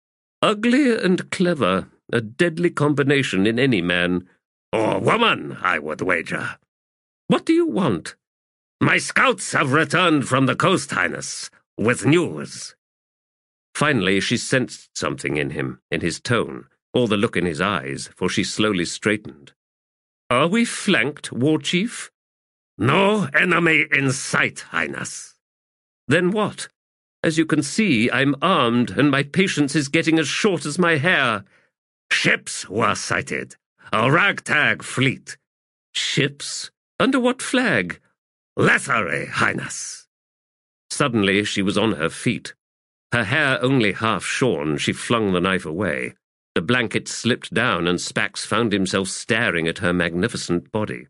Speaker 1: Ugly and clever, a deadly combination in any man. Or woman, I would wager. What do you want? My scouts have returned from the coast, Highness, with news. Finally, she sensed something in him, in his tone, or the look in his eyes, for she slowly straightened. Are we flanked, War Chief? No enemy in sight, Highness. Then what? As you can see, I'm armed, and my patience is getting as short as my hair. Ships were sighted. A ragtag fleet. Ships? Under what flag? Lethere, Highness. Suddenly she was on her feet. Her hair only half shorn, she flung the knife away. The blanket slipped down, and Spax found himself staring at her magnificent body.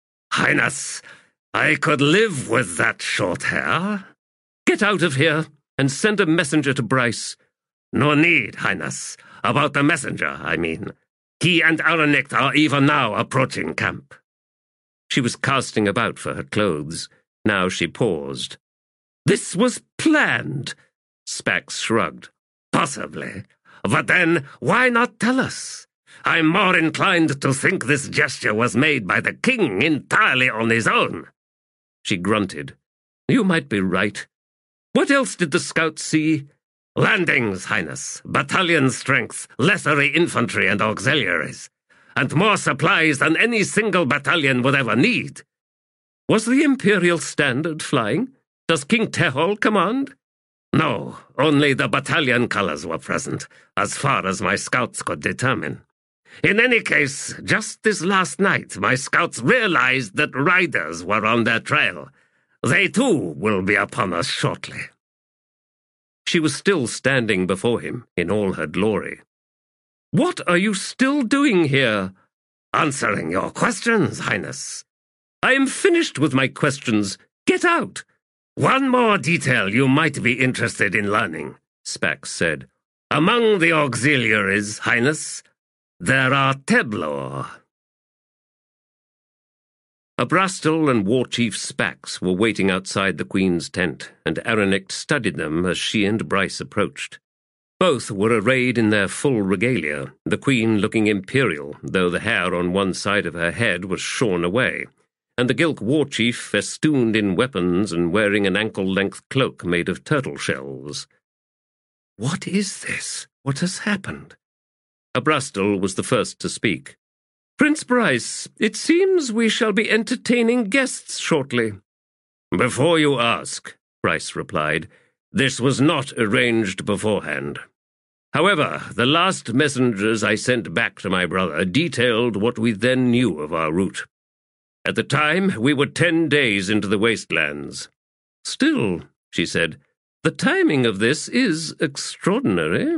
Speaker 1: Highness, I could live with that short hair. Get out of here. and send a messenger to Bryce.
Speaker 2: No need, Highness. About the messenger, I mean. He and Aranict are even now approaching camp.
Speaker 1: She was casting about for her clothes. Now she paused.
Speaker 2: This was planned,
Speaker 1: Spax shrugged.
Speaker 2: Possibly. But then, why not tell us? I'm more inclined to think this gesture was made by the king entirely on his own.
Speaker 1: She grunted. You might be right. What else did the scouts see?
Speaker 2: Landings, Highness, battalion strength, lessery infantry and auxiliaries, and more supplies than any single battalion would ever need.
Speaker 1: Was the Imperial Standard flying? Does King Tehol command?
Speaker 2: No, only the battalion colors were present, as far as my scouts could determine. In any case, just this last night, my scouts realized that riders were on their trail. They, too, will be upon us shortly.
Speaker 1: She was still standing before him in all her glory. What are you still doing here?
Speaker 2: Answering your questions, Highness.
Speaker 1: I am finished with my questions. Get out!
Speaker 2: One more detail you might be interested in learning, Spax said. Among the auxiliaries, Highness, there are Teblor.
Speaker 1: Abrastel and War Chief Spax were waiting outside the Queen's tent, and Aranict studied them as she and Bryce approached. Both were arrayed in their full regalia, the Queen looking imperial, though the hair on one side of her head was shorn away, and the Gilk War Chief festooned in weapons and wearing an ankle-length cloak made of turtle shells.
Speaker 3: What is this? What has happened?
Speaker 1: Abrastel was the first to speak. Prince Bryce, it seems we shall be entertaining guests shortly.
Speaker 2: Before you ask, Bryce replied, this was not arranged beforehand. However, the last messengers I sent back to my brother detailed what we then knew of our route. At the time, we were ten days into the wastelands.
Speaker 1: Still, she said, the timing of this is extraordinary.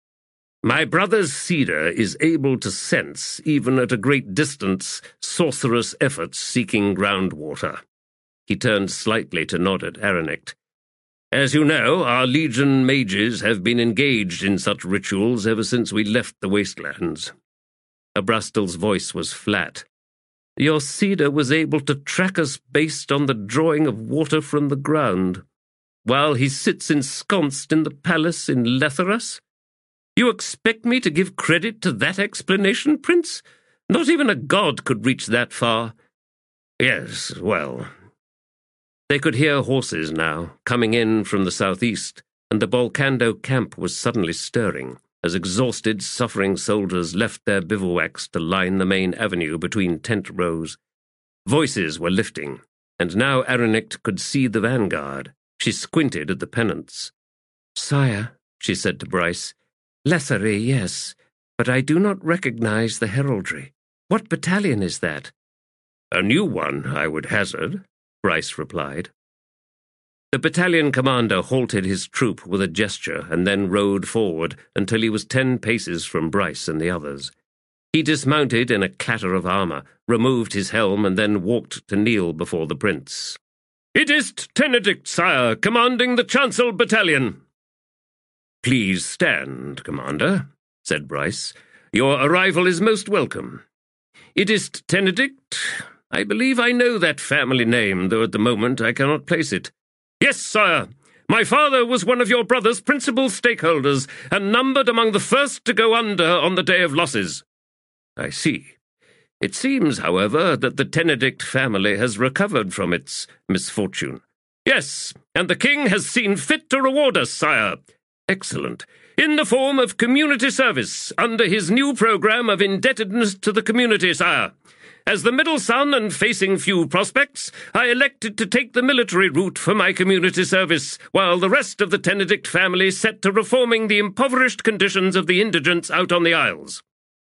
Speaker 2: My brother's cedar is able to sense, even at a great distance, sorcerous efforts seeking groundwater. He turned slightly to nod at Aranict. As you know, our Legion mages have been engaged in such rituals ever since we left the wastelands.
Speaker 1: Abrastel's voice was flat. Your cedar was able to track us based on the drawing of water from the ground, while he sits ensconced in the palace in Letheras? You expect me to give credit to that explanation, Prince? Not even a god could reach that far.
Speaker 2: Yes, well...
Speaker 1: They could hear horses now, coming in from the southeast, and the Bolcando camp was suddenly stirring, as exhausted, suffering soldiers left their bivouacs to line the main avenue between tent rows. Voices were lifting, and now Aranict could see the vanguard. She squinted at the pennants.
Speaker 3: Sire, she said to Bryce, Lethery, yes, but I do not recognize the heraldry. What battalion is that?
Speaker 2: A new one, I would hazard, Bryce replied.
Speaker 1: The battalion commander halted his troop with a gesture and then rode forward until he was ten paces from Bryce and the others. He dismounted in a clatter of armor, removed his helm, and then walked to kneel before the prince.
Speaker 4: It is Tenedict, sire, commanding the Chancel Battalion.
Speaker 2: Please stand, Commander, said Bryce. Your arrival is most welcome.
Speaker 4: It is Tenedict. I believe I know that family name, though at the moment I cannot place it. Yes, sire. My father was one of your brother's principal stakeholders, and numbered among the first to go under on the Day of Losses.
Speaker 2: I see. It seems, however, that the Tenedict family has recovered from its misfortune.
Speaker 4: Yes, and the king has seen fit to reward us, sire.
Speaker 2: Excellent.
Speaker 4: In the form of community service, under his new program of indebtedness to the community, sire. As the middle son and facing few prospects, I elected to take the military route for my community service, while the rest of the Tenedict family set to reforming the impoverished conditions of the indigents out on the Isles.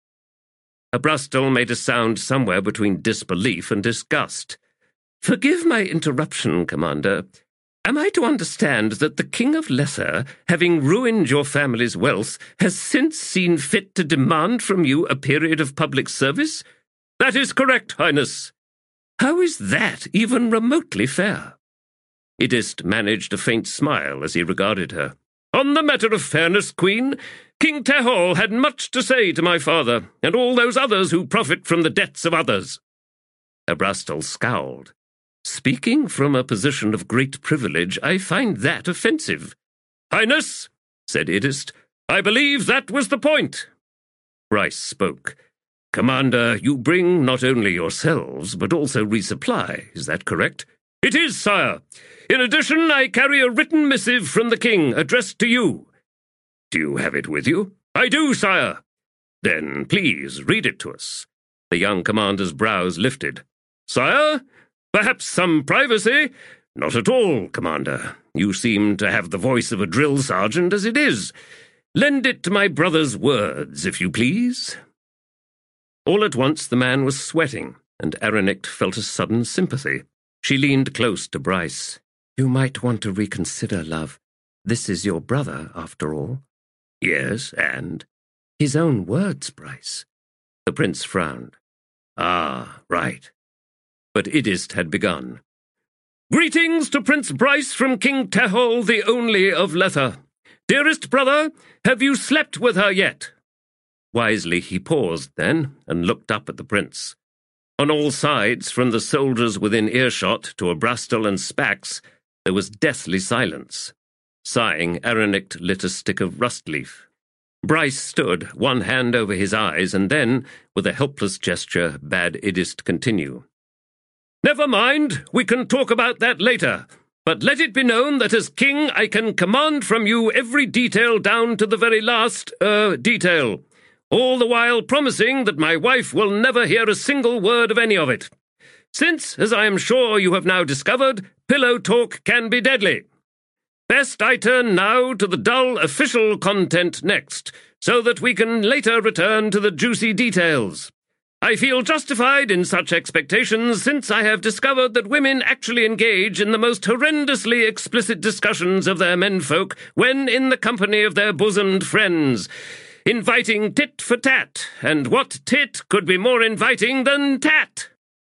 Speaker 1: Abrastel made a sound somewhere between disbelief and disgust. Forgive my interruption, Commander. Am I to understand that the King of Lether, having ruined your family's wealth, has since seen fit to demand from you a period of public service?
Speaker 4: That is correct, Highness.
Speaker 1: How is that even remotely fair? Idist managed a faint smile as he regarded her. "On the matter of fairness, Queen, King Tehol had much to say to my father, and all those others who profit from the debts of others." Abrastel scowled. "Speaking from a position of great privilege, I find that offensive." "Highness," said Idist, "I believe that was the point." Bryce spoke. "Commander, you bring not only yourselves, but also resupply, is that correct?" "It is, sire. In addition, I carry a written missive from the king addressed to you." "Do you have it with you?" "I do, sire." "Then please read it to us." The young commander's brows lifted. "Sire, perhaps some privacy?" "Not at all, Commander. You seem to have the voice of a drill sergeant as it is. Lend it to my brother's words, if you please." All at once the man was sweating, and Aranict felt a sudden sympathy. She leaned close to Bryce. "You might want to reconsider, love. This is your brother, after all." "Yes, and?" "His own words, Bryce." The prince frowned. "Ah, right." But Idist had begun. "Greetings to Prince Bryce from King Tehol, the only of Lether. Dearest brother, have you slept with her yet?" Wisely he paused then, and looked up at the prince. On all sides, from the soldiers within earshot to Abrastel and Spax, there was deathly silence. Sighing, Aranict lit a stick of rust leaf. Bryce stood, one hand over his eyes, and then, with a helpless gesture, bade Idist continue. "Never mind, we can talk about that later. But let it be known that as king I can command from you every detail down to the very last, er, detail, all the while promising that my wife will never hear a single word of any of it. Since, as I am sure you have now discovered, pillow talk can be deadly. Best I turn now to the dull official content next, so that we can later return to the juicy details. I feel justified in such expectations since I have discovered that women actually engage in the most horrendously explicit discussions of their menfolk when in the company of their bosomed friends, inviting tit for tat, and what tit could be more inviting than tat?"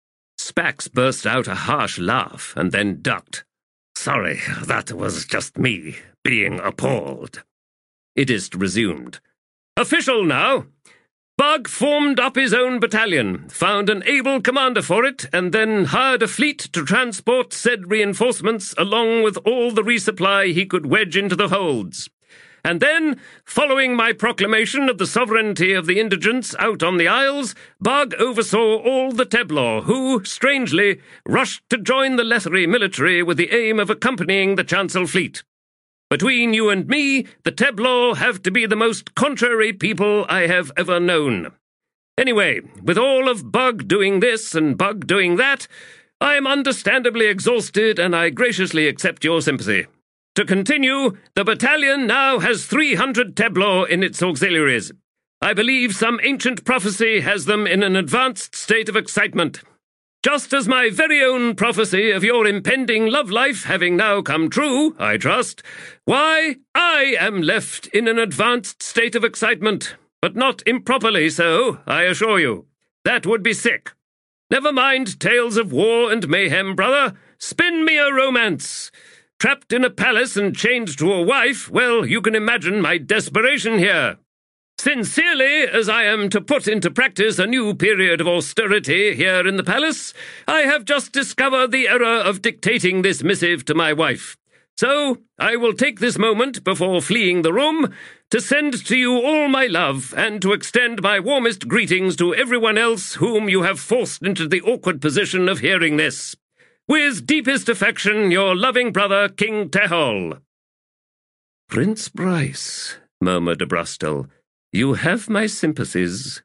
Speaker 1: Spax burst out a harsh laugh and then ducked. "Sorry, that was just me, being appalled." Idist resumed. "Official now. Bug formed up his own battalion, found an able commander for it, and then hired a fleet to transport said reinforcements along with all the resupply he could wedge into the holds. And then, following my proclamation of the sovereignty of the indigents out on the Isles, Bug oversaw all the Teblaw, who, strangely, rushed to join the Lethery military with the aim of accompanying the Chancel fleet. Between you and me, the Teblaw have to be the most contrary people I have ever known. Anyway, with all of Bug doing this and Bug doing that, I am understandably exhausted and I graciously accept your sympathy. To continue, the battalion now has three hundred Teblaw in its auxiliaries. I believe some ancient prophecy has them in an advanced state of excitement. Just as my very own prophecy of your impending love life having now come true, I trust, why, I am left in an advanced state of excitement, but not improperly so, I assure you. That would be sick. Never mind tales of war and mayhem, brother. Spin me a romance. Trapped in a palace and chained to a wife, well, you can imagine my desperation here. Sincerely, as I am to put into practice a new period of austerity here in the palace, I have just discovered the error of dictating this missive to my wife. So, I will take this moment before fleeing the room to send to you all my love and to extend my warmest greetings to everyone else whom you have forced into the awkward position of hearing this. With deepest affection, your loving brother, King Tehol. Prince Bryce, murmured Abrastel, you have my sympathies.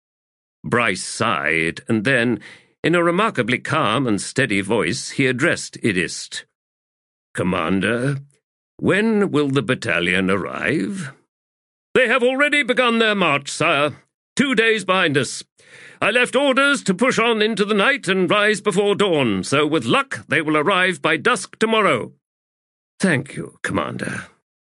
Speaker 1: Bryce sighed, and then, in a remarkably calm and steady voice, he addressed Idist. Commander, when will the battalion arrive?
Speaker 4: They have already begun their march, sire. Two days behind us. I left orders to push on into the night and rise before dawn, so with luck they will arrive by dusk tomorrow.
Speaker 1: Thank you, Commander.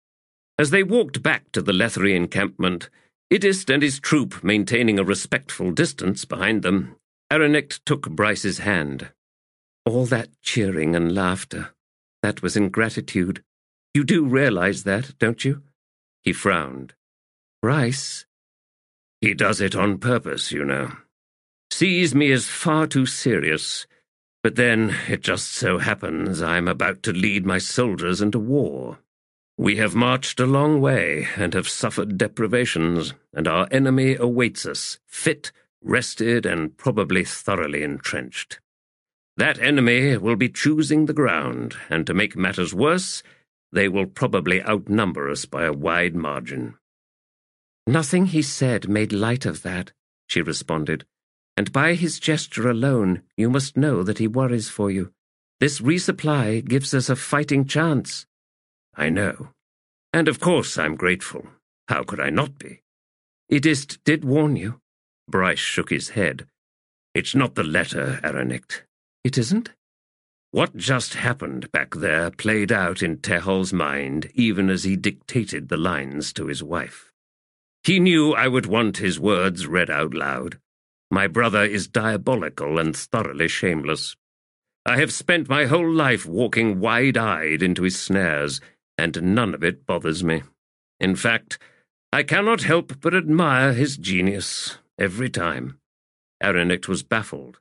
Speaker 1: As they walked back to the Lethery encampment, Idist and his troop maintaining a respectful distance behind them, Aranict took Bryce's hand. All that cheering and laughter,
Speaker 3: That was ingratitude. You do realize that, don't you? He frowned. Bryce?
Speaker 1: He does it on purpose, you know. Sees me as far too serious. But then it just so happens I'm about to lead my soldiers into war. We have marched a long way and have suffered deprivations, and our enemy awaits us, fit, rested, and probably thoroughly entrenched. That enemy will be choosing the ground, and to make matters worse, they will probably outnumber us by a wide margin.
Speaker 3: Nothing he said made light of that, she responded, and by his gesture alone you must know that he worries for you. This resupply gives us a fighting chance.
Speaker 1: I know. And of course I'm grateful. How could I not be?
Speaker 3: Idist did warn you.
Speaker 1: Bryce shook his head. It's not the letter, Aranict.
Speaker 3: It isn't?
Speaker 1: What just happened back there played out in Tehol's mind even as he dictated the lines to his wife. He knew I would want his words read out loud. My brother is diabolical and thoroughly shameless. I have spent my whole life walking wide-eyed into his snares, and none of it bothers me. In fact, I cannot help but admire his genius every time. Aranict was baffled.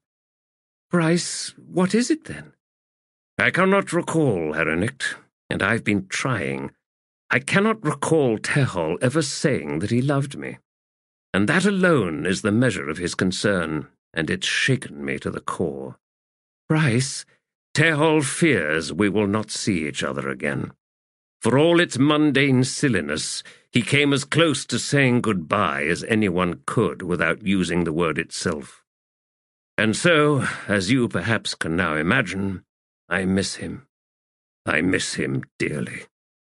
Speaker 3: Bryce, what is it then?
Speaker 1: I cannot recall, Aranict, and I've been trying. I cannot recall Tehol ever saying that he loved me. And that alone is the measure of his concern, and it's shaken me to the core.
Speaker 3: Bryce,
Speaker 1: Tehol fears we will not see each other again. For all its mundane silliness, he came as close to saying goodbye as anyone could without using the word itself. And so, as you perhaps can now imagine, I miss him. I miss him dearly.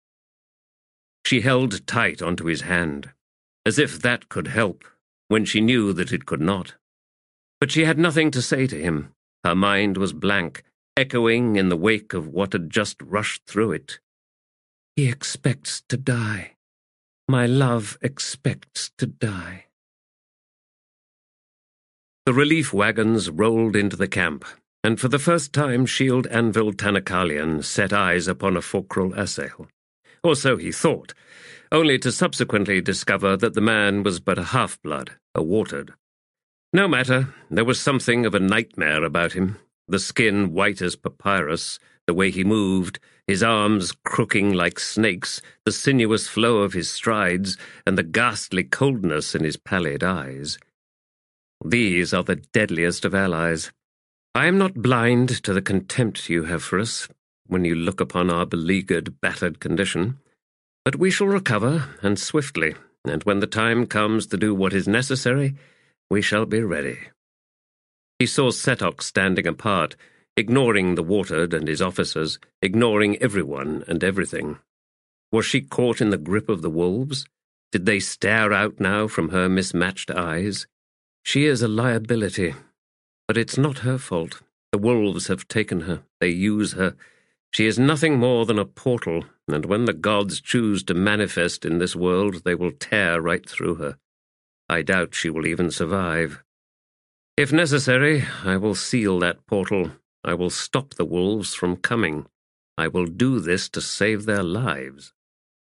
Speaker 1: She held tight onto his hand, as if that could help, when she knew that it could not. But she had nothing to say to him. Her mind was blank, echoing in the wake of what had just rushed through it.
Speaker 3: He expects to die. My love expects to die.
Speaker 1: The relief wagons rolled into the camp, and for the first time Shield Anvil Tanakalian set eyes upon a Fokral assail. Or so he thought, only to subsequently discover that the man was but a half-blood, a watered. No matter, there was something of a nightmare about him, the skin white as papyrus, the way he moved, his arms crooking like snakes, the sinuous flow of his strides, and the ghastly coldness in his pallid eyes. These are the deadliest of allies. I am not blind to the contempt you have for us, when you look upon our beleaguered, battered condition. But we shall recover, and swiftly, and when the time comes to do what is necessary, we shall be ready. He saw Setok standing apart, ignoring the watered and his officers, ignoring everyone and everything. Was she caught in the grip of the wolves? Did they stare out now from her mismatched eyes? She is a liability, but it's not her fault. The wolves have taken her. They use her. She is nothing more than a portal, and when the gods choose to manifest in this world, they will tear right through her. I doubt she will even survive. If necessary, I will seal that portal. I will stop the wolves from coming. I will do this to save their lives.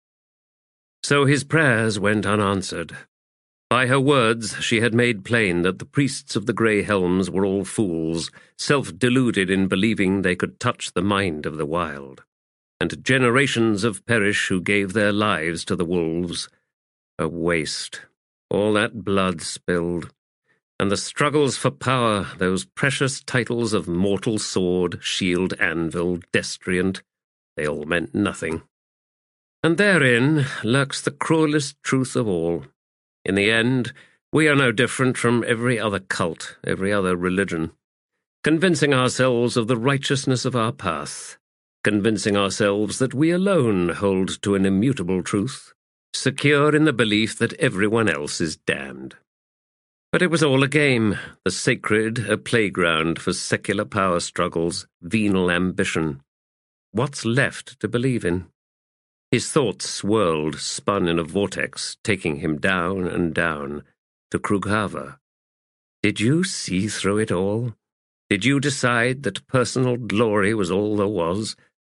Speaker 1: So his prayers went unanswered. By her words, she had made plain that the priests of the Grey Helms were all fools, self-deluded in believing they could touch the mind of the wild. And generations have perished who gave their lives to the wolves. A waste. All that blood spilled. And the struggles for power, those precious titles of mortal sword, shield, anvil, destriant, they all meant nothing. And therein lurks the cruelest truth of all. In the end, we are no different from every other cult, every other religion, convincing ourselves of the righteousness of our path, convincing ourselves that we alone hold to an immutable truth, secure in the belief that everyone else is damned. But it was all a game, the sacred a playground for secular power struggles, venal ambition. What's left to believe in? His thoughts swirled, spun in a vortex, taking him down and down, to Krughava. Did you see through it all? Did you decide that personal glory was all there was,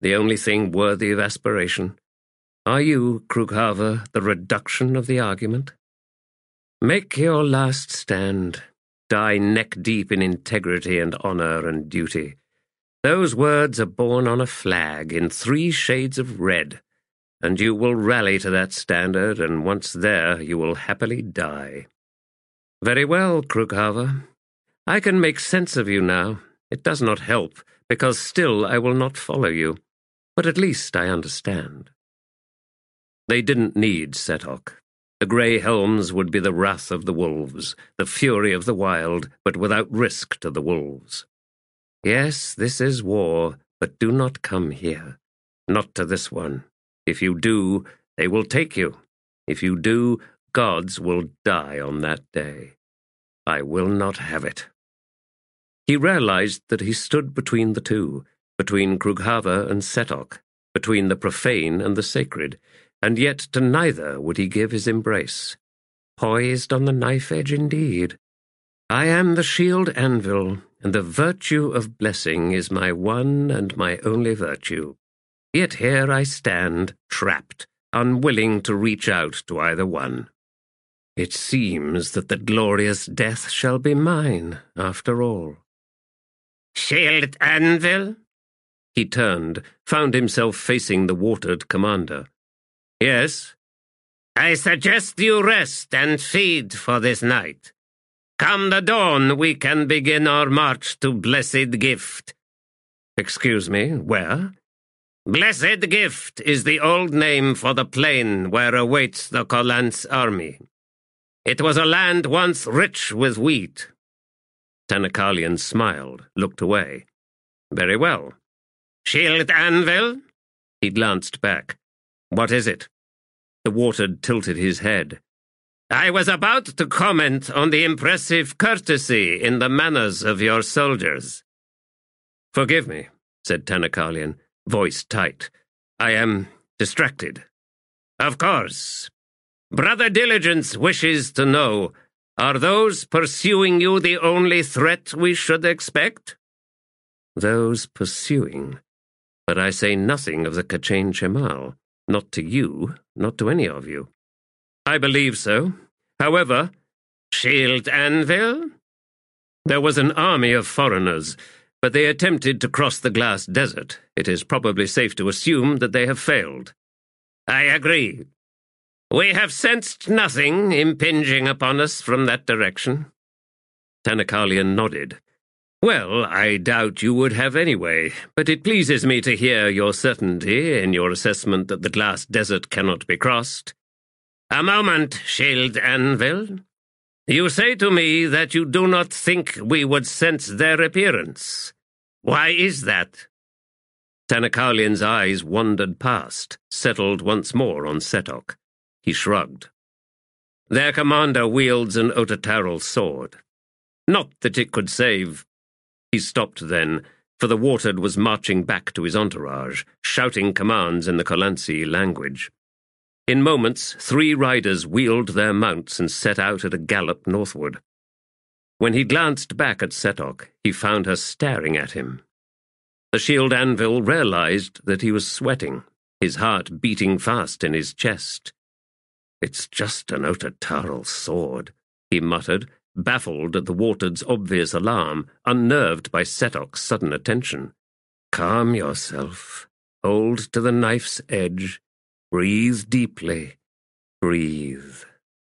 Speaker 1: the only thing worthy of aspiration. Are you, Krughaver, the reduction of the argument? Make your last stand. Die neck-deep in integrity and honor and duty. Those words are borne on a flag in three shades of red, and you will rally to that standard, and once there you will happily die. Very well, Krughaver. I can make sense of you now. It does not help, because still I will not follow you. But at least I understand. They didn't need Setok. The grey helms would be the wrath of the wolves, the fury of the wild, but without risk to the wolves. Yes, this is war, but do not come here. Not to this one. If you do, they will take you. If you do, gods will die on that day. I will not have it. He realized that he stood between the two, between Krughaver and Setok, between the profane and the sacred, and yet to neither would he give his embrace. Poised on the knife-edge indeed. I am the shield anvil, and the virtue of blessing is my one and my only virtue. Yet here I stand, trapped, unwilling to reach out to either one. It seems that the glorious death shall be mine, after all.
Speaker 2: Shield anvil?
Speaker 1: He turned, found himself facing the watered commander. Yes?
Speaker 2: I suggest you rest and feed for this night. Come the dawn, we can begin our march to Blessed Gift.
Speaker 1: Excuse me, where?
Speaker 2: Blessed Gift is the old name for the plain where awaits the Kholant's army. It was a land once rich with wheat.
Speaker 1: Tanakalian smiled, looked away. Very well.
Speaker 2: Shield anvil?
Speaker 1: He glanced back. What is it? The Watered tilted his head.
Speaker 2: I was about to comment on the impressive courtesy in the manners of your soldiers.
Speaker 1: Forgive me, said Tanakalian, voice tight. I am distracted.
Speaker 2: Of course. Brother Diligence wishes to know, are those pursuing you the only threat we should expect?
Speaker 1: Those pursuing? But I say nothing of the Kachane Chemal. Not to you, not to any of you. I believe so. However,
Speaker 2: Shield anvil?
Speaker 1: There was an army of foreigners, but they attempted to cross the glass desert. It is probably safe to assume that they have failed.
Speaker 2: I agree. We have sensed nothing impinging upon us from that direction.
Speaker 1: Tanakalian nodded. Well, I doubt you would have anyway, but it pleases me to hear your certainty in your assessment that the glass desert cannot be crossed.
Speaker 2: A moment, Shield Anvil. You say to me that you do not think we would sense their appearance. Why is that?
Speaker 1: Tanakalian's eyes wandered past, settled once more on Setok. He shrugged. Their commander wields an Otatarl sword. Not that it could save... He stopped then, for the Watered was marching back to his entourage, shouting commands in the Kholantsi language. In moments, three riders wheeled their mounts and set out at a gallop northward. When he glanced back at Setok, he found her staring at him. The shield anvil realized that he was sweating, his heart beating fast in his chest. It's just an Otatarl sword, he muttered, baffled at the Watered's obvious alarm, unnerved by Setok's sudden attention. Calm yourself. Hold to the knife's edge. Breathe deeply. Breathe.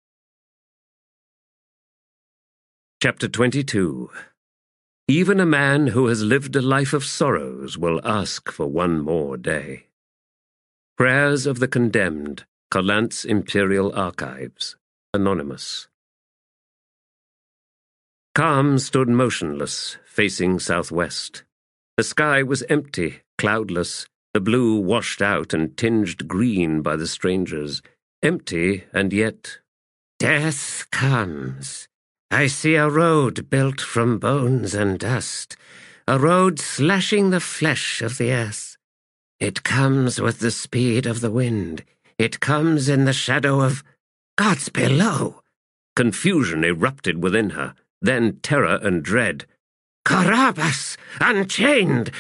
Speaker 1: Chapter twenty-two. Even a man who has lived a life of sorrows will ask for one more day. Prayers of the Condemned, Kholant's Imperial Archives. Anonymous. Calm stood motionless, facing southwest. The sky was empty, cloudless, the blue washed out and tinged green by the strangers. Empty, and yet...
Speaker 2: Death comes. I see a road built from bones and dust, a road slashing the flesh of the earth. It comes with the speed of the wind. It comes in the shadow of... Gods below!
Speaker 1: Confusion erupted within her. Then terror and dread.
Speaker 2: Carabas, unchained,